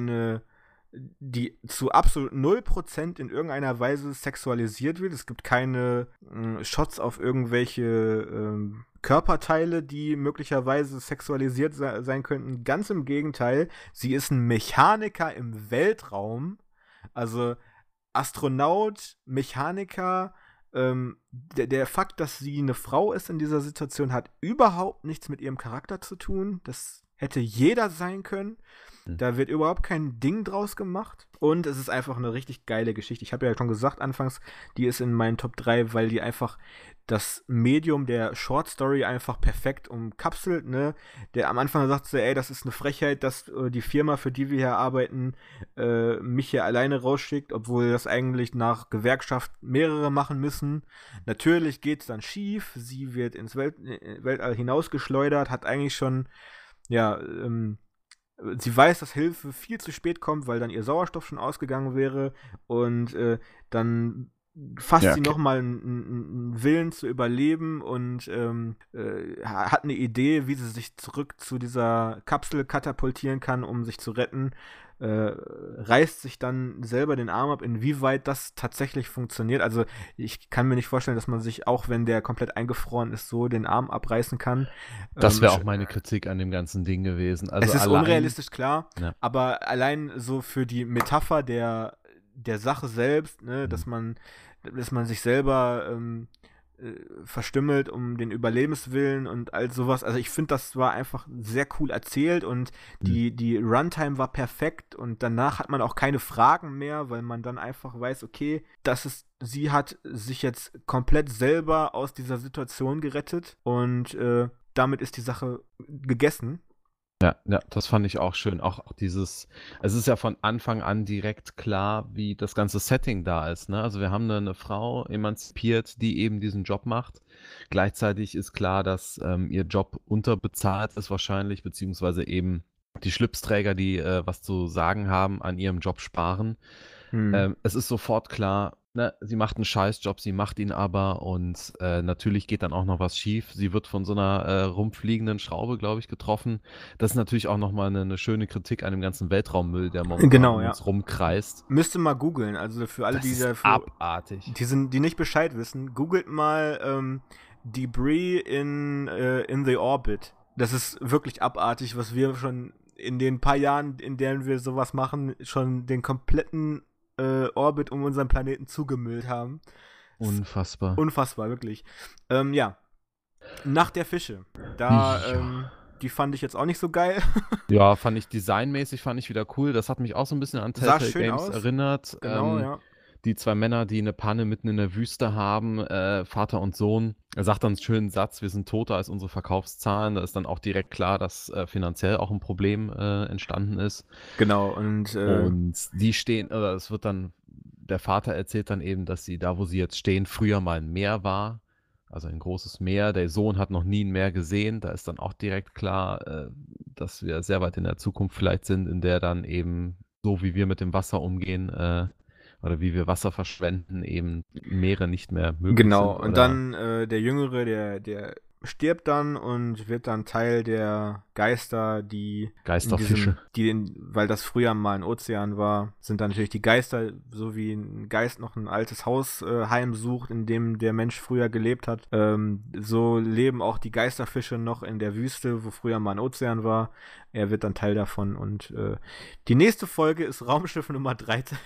Speaker 1: die zu absolut 0% in irgendeiner Weise sexualisiert wird. Es gibt keine Shots auf irgendwelche Körperteile, die möglicherweise sexualisiert sein könnten. Ganz im Gegenteil, sie ist ein Mechaniker im Weltraum. Also Astronaut, Mechaniker. Der Fakt, dass sie eine Frau ist in dieser Situation, hat überhaupt nichts mit ihrem Charakter zu tun. Das hätte jeder sein können.
Speaker 2: Mhm.
Speaker 1: Da wird überhaupt kein Ding draus gemacht. Und es ist einfach eine richtig geile Geschichte. Ich habe ja schon gesagt anfangs, die ist in meinen Top 3, weil die einfach das Medium der Short Story einfach perfekt umkapselt. Ne? Der am Anfang sagt so, ey, das ist eine Frechheit, dass die Firma, für die wir hier arbeiten, mich hier alleine rausschickt, obwohl das eigentlich nach Gewerkschaft mehrere machen müssen. Natürlich geht es dann schief. Sie wird ins Weltall hinausgeschleudert, hat eigentlich schon, ja, sie weiß, dass Hilfe viel zu spät kommt, weil dann ihr Sauerstoff schon ausgegangen wäre und dann fasst
Speaker 2: Ja,
Speaker 1: sie nochmal einen Willen zu überleben und hat eine Idee, wie sie sich zurück zu dieser Kapsel katapultieren kann, um sich zu retten. Reißt sich dann selber den Arm ab, inwieweit das tatsächlich funktioniert. Also ich kann mir nicht vorstellen, dass man sich, auch wenn der komplett eingefroren ist, so den Arm abreißen kann.
Speaker 2: das wäre auch meine Kritik an dem ganzen Ding gewesen. Also
Speaker 1: Es ist
Speaker 2: allein
Speaker 1: unrealistisch, klar,
Speaker 2: ja.
Speaker 1: aber allein so für die Metapher der Sache selbst, ne,
Speaker 2: Mhm.
Speaker 1: dass man sich selber verstümmelt um den Überlebenswillen und all sowas. Also ich finde, das war einfach sehr cool erzählt und
Speaker 2: Mhm.
Speaker 1: die Runtime war perfekt und danach hat man auch keine Fragen mehr, weil man dann einfach weiß, okay, sie hat sich jetzt komplett selber aus dieser Situation gerettet und damit ist die Sache gegessen.
Speaker 2: Ja, ja, das fand ich auch schön. Auch dieses, es ist ja von Anfang an direkt klar, wie das ganze Setting da ist, ne? Also, wir haben 'ne Frau emanzipiert, die eben diesen Job macht. Gleichzeitig ist klar, dass, ihr Job unterbezahlt ist wahrscheinlich, beziehungsweise eben die Schlipsträger, die, was zu sagen haben, an ihrem Job sparen.
Speaker 1: Hm.
Speaker 2: Es ist sofort klar, ne, sie macht 'n Scheißjob, sie macht ihn aber und, natürlich geht dann auch noch was schief. Sie wird von so 'ner, rumfliegenden Schraube, glaube ich, getroffen. Das ist natürlich auch noch mal 'ne schöne Kritik an dem ganzen Weltraummüll, der momentan
Speaker 1: Genau,
Speaker 2: um
Speaker 1: ja.
Speaker 2: uns rumkreist.
Speaker 1: Müsste mal googeln. Also für alle,
Speaker 2: Das
Speaker 1: die
Speaker 2: ist
Speaker 1: dafür,
Speaker 2: abartig.
Speaker 1: die nicht Bescheid wissen, googelt mal Debris in the Orbit. Das ist wirklich abartig, was wir schon in den paar Jahren, in denen wir sowas machen, schon den kompletten Orbit um unseren Planeten zugemüllt haben. Das ist
Speaker 2: Unfassbar.
Speaker 1: unfassbar, wirklich. Ja, Nacht der Fische. Da,
Speaker 2: Ja.
Speaker 1: die fand ich jetzt auch nicht so geil.
Speaker 2: Ja, fand ich wieder cool. Das hat mich auch so 'n bisschen an
Speaker 1: Sah
Speaker 2: Telltale
Speaker 1: schön
Speaker 2: Games
Speaker 1: aus.
Speaker 2: erinnert.
Speaker 1: Genau, ja.
Speaker 2: Die 2 Männer, die 'ne Panne mitten in der Wüste haben, Vater und Sohn. Er sagt dann 'n schönen Satz: „Wir sind toter als unsere Verkaufszahlen." Da ist dann auch direkt klar, dass, finanziell auch 'n Problem, entstanden ist.
Speaker 1: Genau, und
Speaker 2: Und die stehen, oder es wird dann, der Vater erzählt dann eben, dass sie da, wo sie jetzt stehen, früher mal 'n Meer war, also ein großes Meer. Der Sohn hat noch nie 'n Meer gesehen. Da ist dann auch direkt klar, dass wir sehr weit in der Zukunft vielleicht sind, in der dann eben, so wie wir mit dem Wasser umgehen, oder wie wir Wasser verschwenden, eben Meere nicht mehr möglich
Speaker 1: Genau,
Speaker 2: sind.
Speaker 1: und
Speaker 2: Oder
Speaker 1: dann der Jüngere, der stirbt dann und wird dann Teil der Geister, die
Speaker 2: Geisterfische.
Speaker 1: weil das früher mal ein Ozean war, sind dann natürlich die Geister, so wie ein Geist noch ein altes Haus heimsucht, in dem der Mensch früher gelebt hat. So leben auch die Geisterfische noch in der Wüste, wo früher mal ein Ozean war. Er wird dann Teil davon und die nächste Folge ist Raumschiff Nummer 13.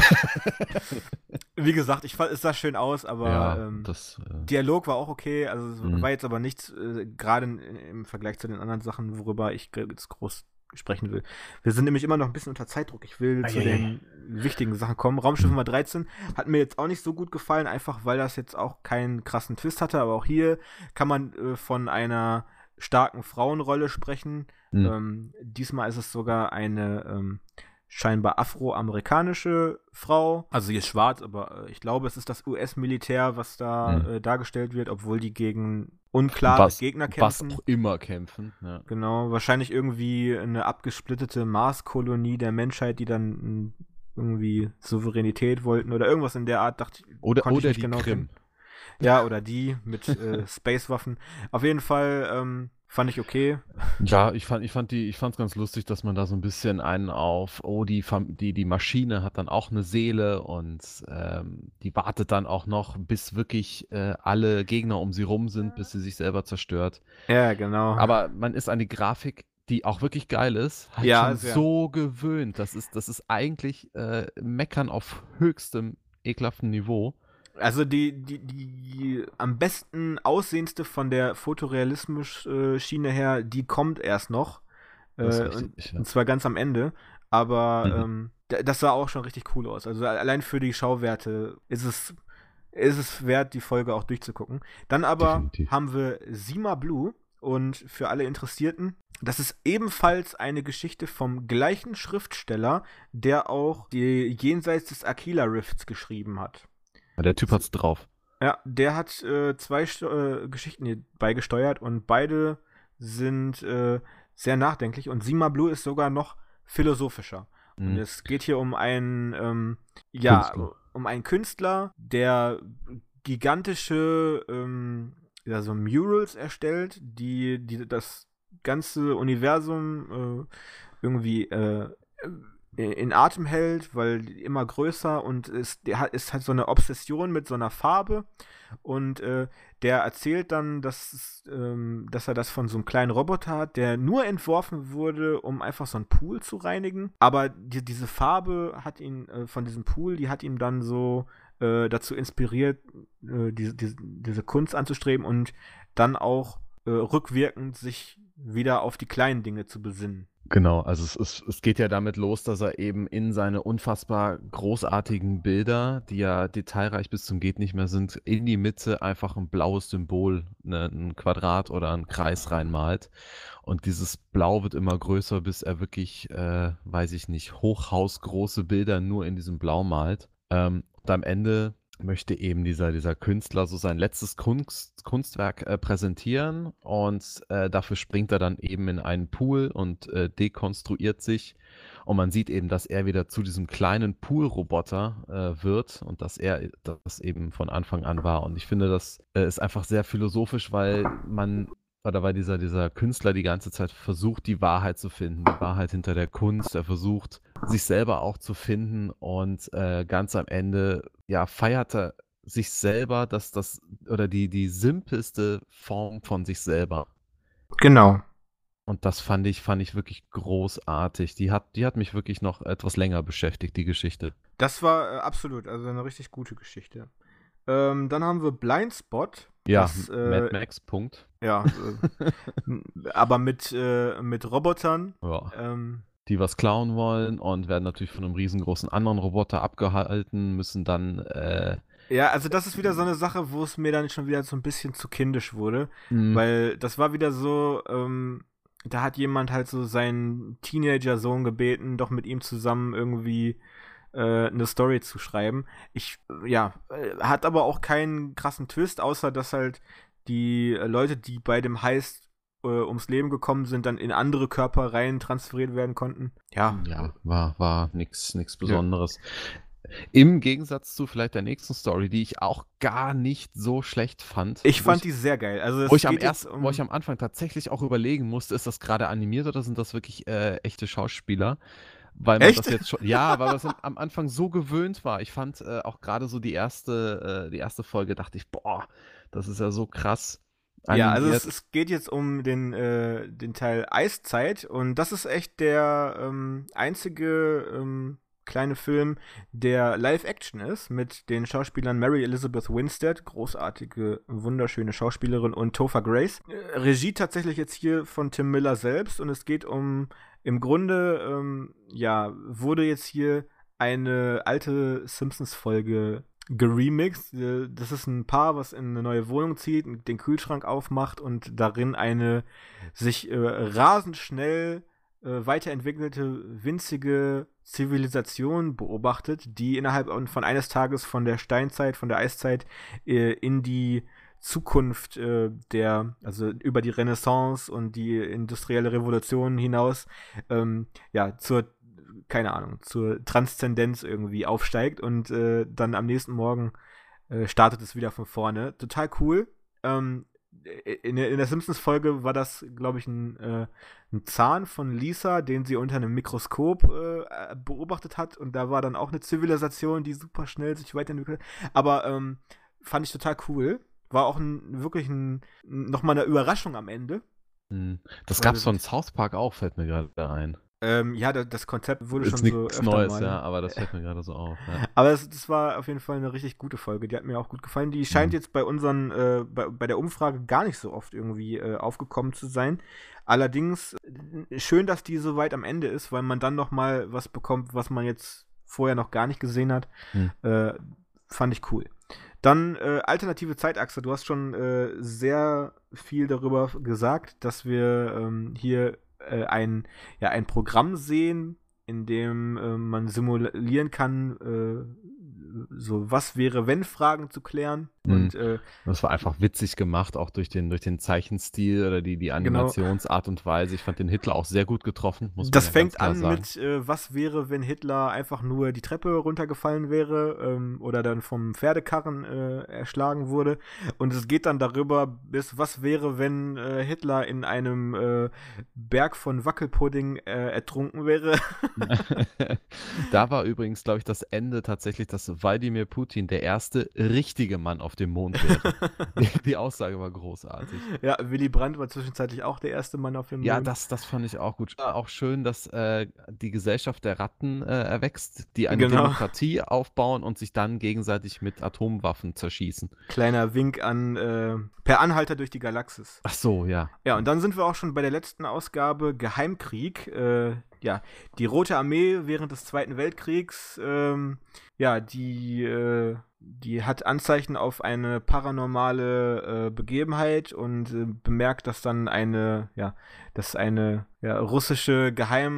Speaker 1: Wie gesagt, es sah schön aus, aber
Speaker 2: Ja,
Speaker 1: Dialog war auch okay, also es
Speaker 2: Mhm.
Speaker 1: war jetzt aber nichts, gerade im Vergleich zu den anderen Sachen, worüber ich jetzt groß sprechen will. Wir sind nämlich immer noch ein bisschen unter Zeitdruck. Ich will zu den wichtigen Sachen kommen. Raumschiff Nummer 13 hat mir jetzt auch nicht so gut gefallen, einfach weil das jetzt auch keinen krassen Twist hatte, aber auch hier kann man von einer starken Frauenrolle sprechen. Diesmal ist es sogar eine scheinbar afroamerikanische Frau. Also sie ist schwarz, aber ich glaube, es ist das US-Militär, was da dargestellt wird, obwohl die gegen unklare Gegner kämpfen.
Speaker 2: Was auch immer kämpfen. Ja.
Speaker 1: Genau, wahrscheinlich irgendwie eine abgesplittete Marskolonie der Menschheit, die dann irgendwie Souveränität wollten oder irgendwas in der Art, konnte ich
Speaker 2: Oder
Speaker 1: nicht
Speaker 2: die
Speaker 1: genau
Speaker 2: Krim.
Speaker 1: kennen. Ja, oder die mit Spacewaffen. Auf jeden Fall fand ich okay.
Speaker 2: Ja, ich fand's ganz lustig, dass man da so ein bisschen einen auf, die Maschine hat dann auch eine Seele und die wartet dann auch noch, bis wirklich alle Gegner um sie rum sind, bis sie sich selber zerstört.
Speaker 1: Ja, genau.
Speaker 2: Aber man ist an die Grafik, die auch wirklich geil ist, halt
Speaker 1: Ja,
Speaker 2: schon
Speaker 1: sehr.
Speaker 2: so gewöhnt. Das ist eigentlich Meckern auf höchstem ekelhaften Niveau.
Speaker 1: Also die am besten aussehendste von der Fotorealismus-Schiene her, die kommt erst noch.
Speaker 2: Das ist richtig, ja.
Speaker 1: Und zwar ganz am Ende. Aber
Speaker 2: Mhm.
Speaker 1: das sah auch schon richtig cool aus. Also allein für die Schauwerte ist es wert, die Folge auch durchzugucken. Dann aber
Speaker 2: Definitiv.
Speaker 1: haben wir Sima Blue. Und für alle Interessierten, das ist ebenfalls eine Geschichte vom gleichen Schriftsteller, der auch die Jenseits des Aquila Rifts geschrieben hat.
Speaker 2: Ja, der Typ hat's drauf.
Speaker 1: Ja, der hat zwei Geschichten hier beigesteuert und beide sind sehr nachdenklich und Sima Blue ist sogar noch philosophischer. Und
Speaker 2: Mhm.
Speaker 1: es geht hier um einen
Speaker 2: Künstler.
Speaker 1: um einen Künstler, der gigantische so Murals erstellt, die das ganze Universum irgendwie in Atem hält, weil die immer größer und ist halt so eine Obsession mit so einer Farbe und der erzählt dann, dass er das von so einem kleinen Roboter hat, der nur entworfen wurde, um einfach so einen Pool zu reinigen, aber diese Farbe hat ihn von diesem Pool, die hat ihn dann so dazu inspiriert, diese Kunst anzustreben und dann auch rückwirkend sich wieder auf die kleinen Dinge zu besinnen.
Speaker 2: Genau, also es geht ja damit los, dass er eben in seine unfassbar großartigen Bilder, die ja detailreich bis zum geht nicht mehr sind, in die Mitte einfach ein blaues Symbol, ein Quadrat oder ein Kreis reinmalt. Und dieses Blau wird immer größer, bis er wirklich, weiß ich nicht, hochhausgroße Bilder nur in diesem Blau malt. Und am Ende möchte eben dieser Künstler so sein letztes Kunstwerk präsentieren und dafür springt er dann eben in einen Pool und dekonstruiert sich und man sieht eben, dass er wieder zu diesem kleinen Poolroboter wird und dass er das eben von Anfang an war und ich finde, das ist einfach sehr philosophisch, weil dieser Künstler die ganze Zeit versucht, die Wahrheit zu finden, die Wahrheit hinter der Kunst. Er versucht, sich selber auch zu finden und ganz am Ende, ja, feiert er sich selber, oder die simpelste Form von sich selber.
Speaker 1: Genau.
Speaker 2: Und das fand ich wirklich großartig. Die hat mich wirklich noch etwas länger beschäftigt, die Geschichte.
Speaker 1: Das war absolut, also eine richtig gute Geschichte. Dann haben wir Blindspot.
Speaker 2: Ja,
Speaker 1: das,
Speaker 2: Mad Max, Punkt.
Speaker 1: Ja, aber mit Robotern.
Speaker 2: Ja.
Speaker 1: Ähm,
Speaker 2: Die was klauen wollen und werden natürlich von einem riesengroßen anderen Roboter abgehalten, müssen dann
Speaker 1: ja, also das ist wieder so eine Sache, wo es mir dann schon wieder so ein bisschen zu kindisch wurde.
Speaker 2: Mhm.
Speaker 1: Weil das war wieder so, da hat jemand halt so seinen Teenager-Sohn gebeten, doch mit ihm zusammen irgendwie eine Story zu schreiben. Hat aber auch keinen krassen Twist, außer dass halt die Leute, die bei dem Heist ums Leben gekommen sind, dann in andere Körper rein transferiert werden konnten. Ja.
Speaker 2: Ja, war nix Besonderes. Im Gegensatz zu vielleicht der nächsten Story, die ich auch gar nicht so schlecht fand,
Speaker 1: Ich fand die sehr geil. Also
Speaker 2: wo
Speaker 1: es geht jetzt
Speaker 2: ich am Anfang tatsächlich auch überlegen musste, ist das gerade animiert oder sind das wirklich echte Schauspieler? Weil man das
Speaker 1: Echt?
Speaker 2: jetzt schon, ja, weil man das am Anfang so gewöhnt war. Ich fand auch gerade so die erste Folge, dachte ich, boah, das ist ja so krass
Speaker 1: Ja, also es,
Speaker 2: animiert.
Speaker 1: es geht jetzt um den Teil Eiszeit und das ist echt der einzige kleine Film, der Live-Action ist, mit den Schauspielern Mary Elizabeth Winstead, großartige, wunderschöne Schauspielerin, und Topher Grace. Regie tatsächlich jetzt hier von Tim Miller selbst und es geht im Grunde, ja, wurde jetzt hier eine alte Simpsons-Folge geremixed. Das ist ein Paar, was in eine neue Wohnung zieht, den Kühlschrank aufmacht und darin eine sich rasend schnell weiterentwickelte, winzige Zivilisation beobachtet, die innerhalb von eines Tages von der Steinzeit, von der Eiszeit in die Zukunft also über die Renaissance und die industrielle Revolution hinaus, ja, keine Ahnung, zur Transzendenz irgendwie aufsteigt und dann am nächsten Morgen startet es wieder von vorne. Total cool. In der Simpsons-Folge war das, glaube ich, ein Zahn von Lisa, den sie unter einem Mikroskop beobachtet hat. Und da war dann auch eine Zivilisation, die super schnell sich weiterentwickelt. Aber fand ich total cool. War auch wirklich nochmal eine Überraschung am Ende.
Speaker 2: Das
Speaker 1: Weil
Speaker 2: gab's von South Park auch, fällt mir gerade ein.
Speaker 1: ja, das Konzept wurde
Speaker 2: Ist
Speaker 1: schon so
Speaker 2: nichts
Speaker 1: öfter
Speaker 2: Neues,
Speaker 1: mal.
Speaker 2: ja, aber das fällt mir gerade so auf. Ja.
Speaker 1: Aber das war auf jeden Fall eine richtig gute Folge. Die hat mir auch gut gefallen. Die scheint jetzt bei bei der Umfrage gar nicht so oft irgendwie aufgekommen zu sein. Allerdings schön, dass die so weit am Ende ist, weil man dann noch mal was bekommt, was man jetzt vorher noch gar nicht gesehen hat. Fand ich cool. Dann alternative Zeitachse. Du hast schon sehr viel darüber gesagt, dass wir hier ein Programm sehen, in dem man simulieren kann, so was wäre, wenn Fragen zu klären. Und
Speaker 2: Das war einfach witzig gemacht, auch durch den Zeichenstil oder die
Speaker 1: genau.
Speaker 2: Animationsart und Weise. Ich fand den Hitler auch sehr gut getroffen, muss man
Speaker 1: Das
Speaker 2: ja ganz
Speaker 1: fängt
Speaker 2: klar
Speaker 1: an
Speaker 2: sagen.
Speaker 1: mit, was wäre, wenn Hitler einfach nur die Treppe runtergefallen wäre oder dann vom Pferdekarren erschlagen wurde. Und es geht dann darüber bis, was wäre, wenn Hitler in einem Berg von Wackelpudding ertrunken wäre.
Speaker 2: Da war übrigens, glaube ich, das Ende tatsächlich, dass Wladimir Putin der erste richtige Mann auf dem Mond wäre. Die Aussage war großartig.
Speaker 1: Ja, Willy Brandt war zwischenzeitlich auch der erste Mann auf dem
Speaker 2: Ja,
Speaker 1: Mond.
Speaker 2: das fand ich auch gut. Auch schön, dass die Gesellschaft der Ratten erwächst, die eine
Speaker 1: Genau.
Speaker 2: Demokratie aufbauen und sich dann gegenseitig mit Atomwaffen zerschießen.
Speaker 1: Kleiner Wink an Per Anhalter durch die Galaxis.
Speaker 2: Ach so, ja.
Speaker 1: Ja, und dann sind wir auch schon bei der letzten Ausgabe Geheimkrieg. Ja, die Rote Armee während des Zweiten Weltkriegs, ja, die hat Anzeichen auf eine paranormale Begebenheit und bemerkt, dass dann eine russische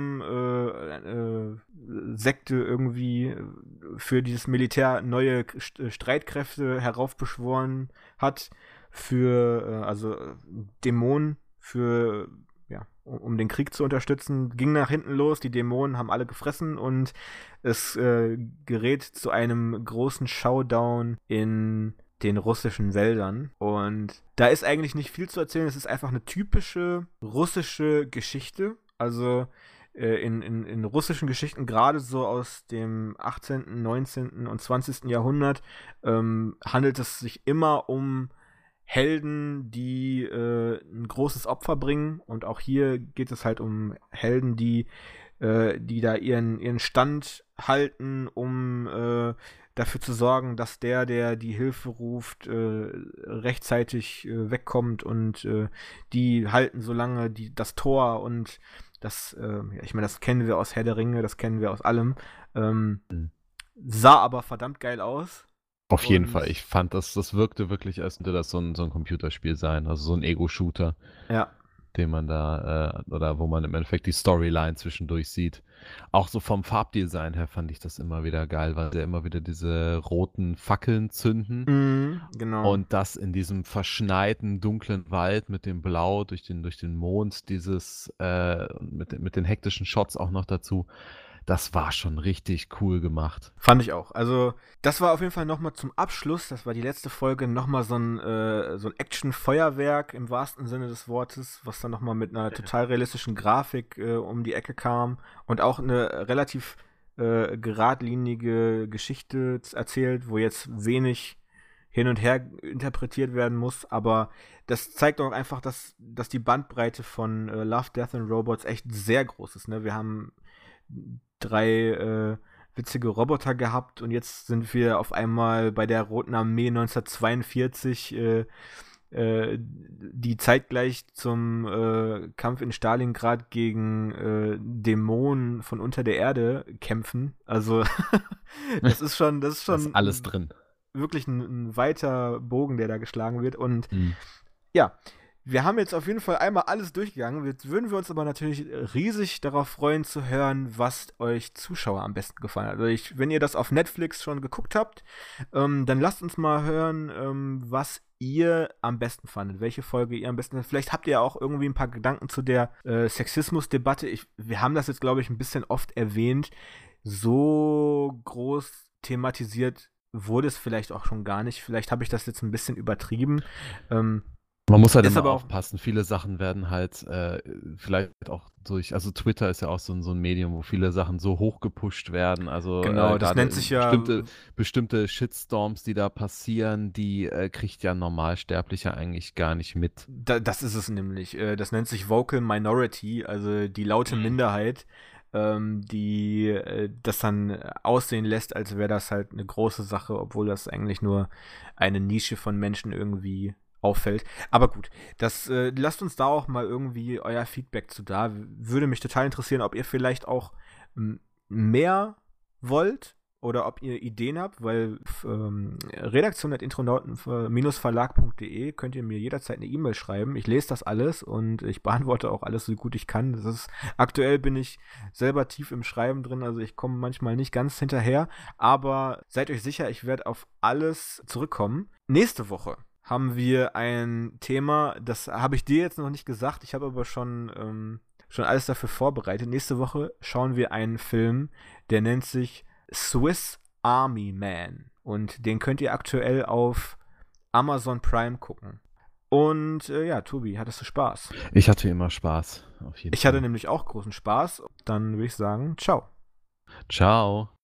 Speaker 1: Sekte irgendwie für dieses Militär neue Streitkräfte heraufbeschworen hat für Dämonen für um den Krieg zu unterstützen, ging nach hinten los, die Dämonen haben alle gefressen und es gerät zu einem großen Showdown in den russischen Wäldern. Und da ist eigentlich nicht viel zu erzählen, es ist einfach eine typische russische Geschichte. Also in russischen Geschichten, gerade so aus dem 18., 19. und 20. Jahrhundert, handelt es sich immer um Helden, die ein großes Opfer bringen. Und auch hier geht es halt um Helden, die da ihren Stand halten, um dafür zu sorgen, dass der die Hilfe ruft, rechtzeitig wegkommt. Und die halten so lange das Tor. Und das, ich meine, das kennen wir aus Herr der Ringe, das kennen wir aus allem. Sah aber verdammt geil aus.
Speaker 2: Auf jeden Fall. Ich fand, das wirkte wirklich, als könnte das so ein Computerspiel sein, also so ein Ego-Shooter,
Speaker 1: Ja.
Speaker 2: den man da, oder wo man im Endeffekt die Storyline zwischendurch sieht. Auch so vom Farbdesign her fand ich das immer wieder geil, weil sie immer wieder diese roten Fackeln zünden
Speaker 1: Genau.
Speaker 2: und das in diesem verschneiten, dunklen Wald mit dem Blau durch den Mond, mit den hektischen Shots auch noch dazu. das war schon richtig cool gemacht.
Speaker 1: Fand ich auch. Also, das war auf jeden Fall nochmal zum Abschluss, das war die letzte Folge, nochmal so ein Action-Feuerwerk im wahrsten Sinne des Wortes, was dann nochmal mit einer total realistischen Grafik um die Ecke kam und auch eine relativ geradlinige Geschichte erzählt, wo jetzt wenig hin und her interpretiert werden muss, aber das zeigt auch einfach, dass die Bandbreite von Love, Death and Robots echt sehr groß ist. Ne? Wir haben 3 witzige Roboter gehabt und jetzt sind wir auf einmal bei der Roten Armee 1942, die zeitgleich zum Kampf in Stalingrad gegen Dämonen von unter der Erde kämpfen. Also das ist schon
Speaker 2: Da ist alles drin.
Speaker 1: wirklich ein weiter Bogen, der da geschlagen wird. Und ja, wir haben jetzt auf jeden Fall einmal alles durchgegangen. Jetzt würden wir uns aber natürlich riesig darauf freuen zu hören, was euch Zuschauer am besten gefallen hat. Also wenn ihr das auf Netflix schon geguckt habt, dann lasst uns mal hören, was ihr am besten fandet, welche Folge ihr am besten fandet. Vielleicht habt ihr ja auch irgendwie ein paar Gedanken zu der Sexismus-Debatte. Wir haben das jetzt, glaube ich, ein bisschen oft erwähnt. So groß thematisiert wurde es vielleicht auch schon gar nicht. Vielleicht habe ich das jetzt ein bisschen übertrieben.
Speaker 2: Man muss halt
Speaker 1: Ist
Speaker 2: immer
Speaker 1: aber auch-
Speaker 2: aufpassen. Viele Sachen werden halt vielleicht auch also Twitter ist ja auch so ein Medium, wo viele Sachen so hoch gepusht werden. Also
Speaker 1: Genau, das
Speaker 2: gerade
Speaker 1: nennt sich ja
Speaker 2: bestimmte Shitstorms, die da passieren, die kriegt ja ein Normalsterblicher eigentlich gar nicht mit.
Speaker 1: Das ist es nämlich. Das nennt sich Vocal Minority, also die laute Minderheit, die das dann aussehen lässt, als wäre das halt eine große Sache, obwohl das eigentlich nur eine Nische von Menschen irgendwie auffällt. Aber gut, lasst uns da auch mal irgendwie euer Feedback zu da. Würde mich total interessieren, ob ihr vielleicht auch mehr wollt oder ob ihr Ideen habt, weil redaktion@intronauten-verlag.de könnt ihr mir jederzeit eine E-Mail schreiben. Ich lese das alles und ich beantworte auch alles so gut ich kann. Aktuell bin ich selber tief im Schreiben drin, also ich komme manchmal nicht ganz hinterher, aber seid euch sicher, ich werde auf alles zurückkommen. Nächste Woche haben wir ein Thema, das habe ich dir jetzt noch nicht gesagt, ich habe aber schon alles dafür vorbereitet. Nächste Woche schauen wir einen Film, der nennt sich Swiss Army Man. Und den könnt ihr aktuell auf Amazon Prime gucken. Und ja, Tobi, hattest du Spaß?
Speaker 2: Ich hatte immer Spaß, auf jeden Fall.
Speaker 1: Ich hatte nämlich auch großen Spaß. Dann würde ich sagen, ciao.
Speaker 2: Ciao.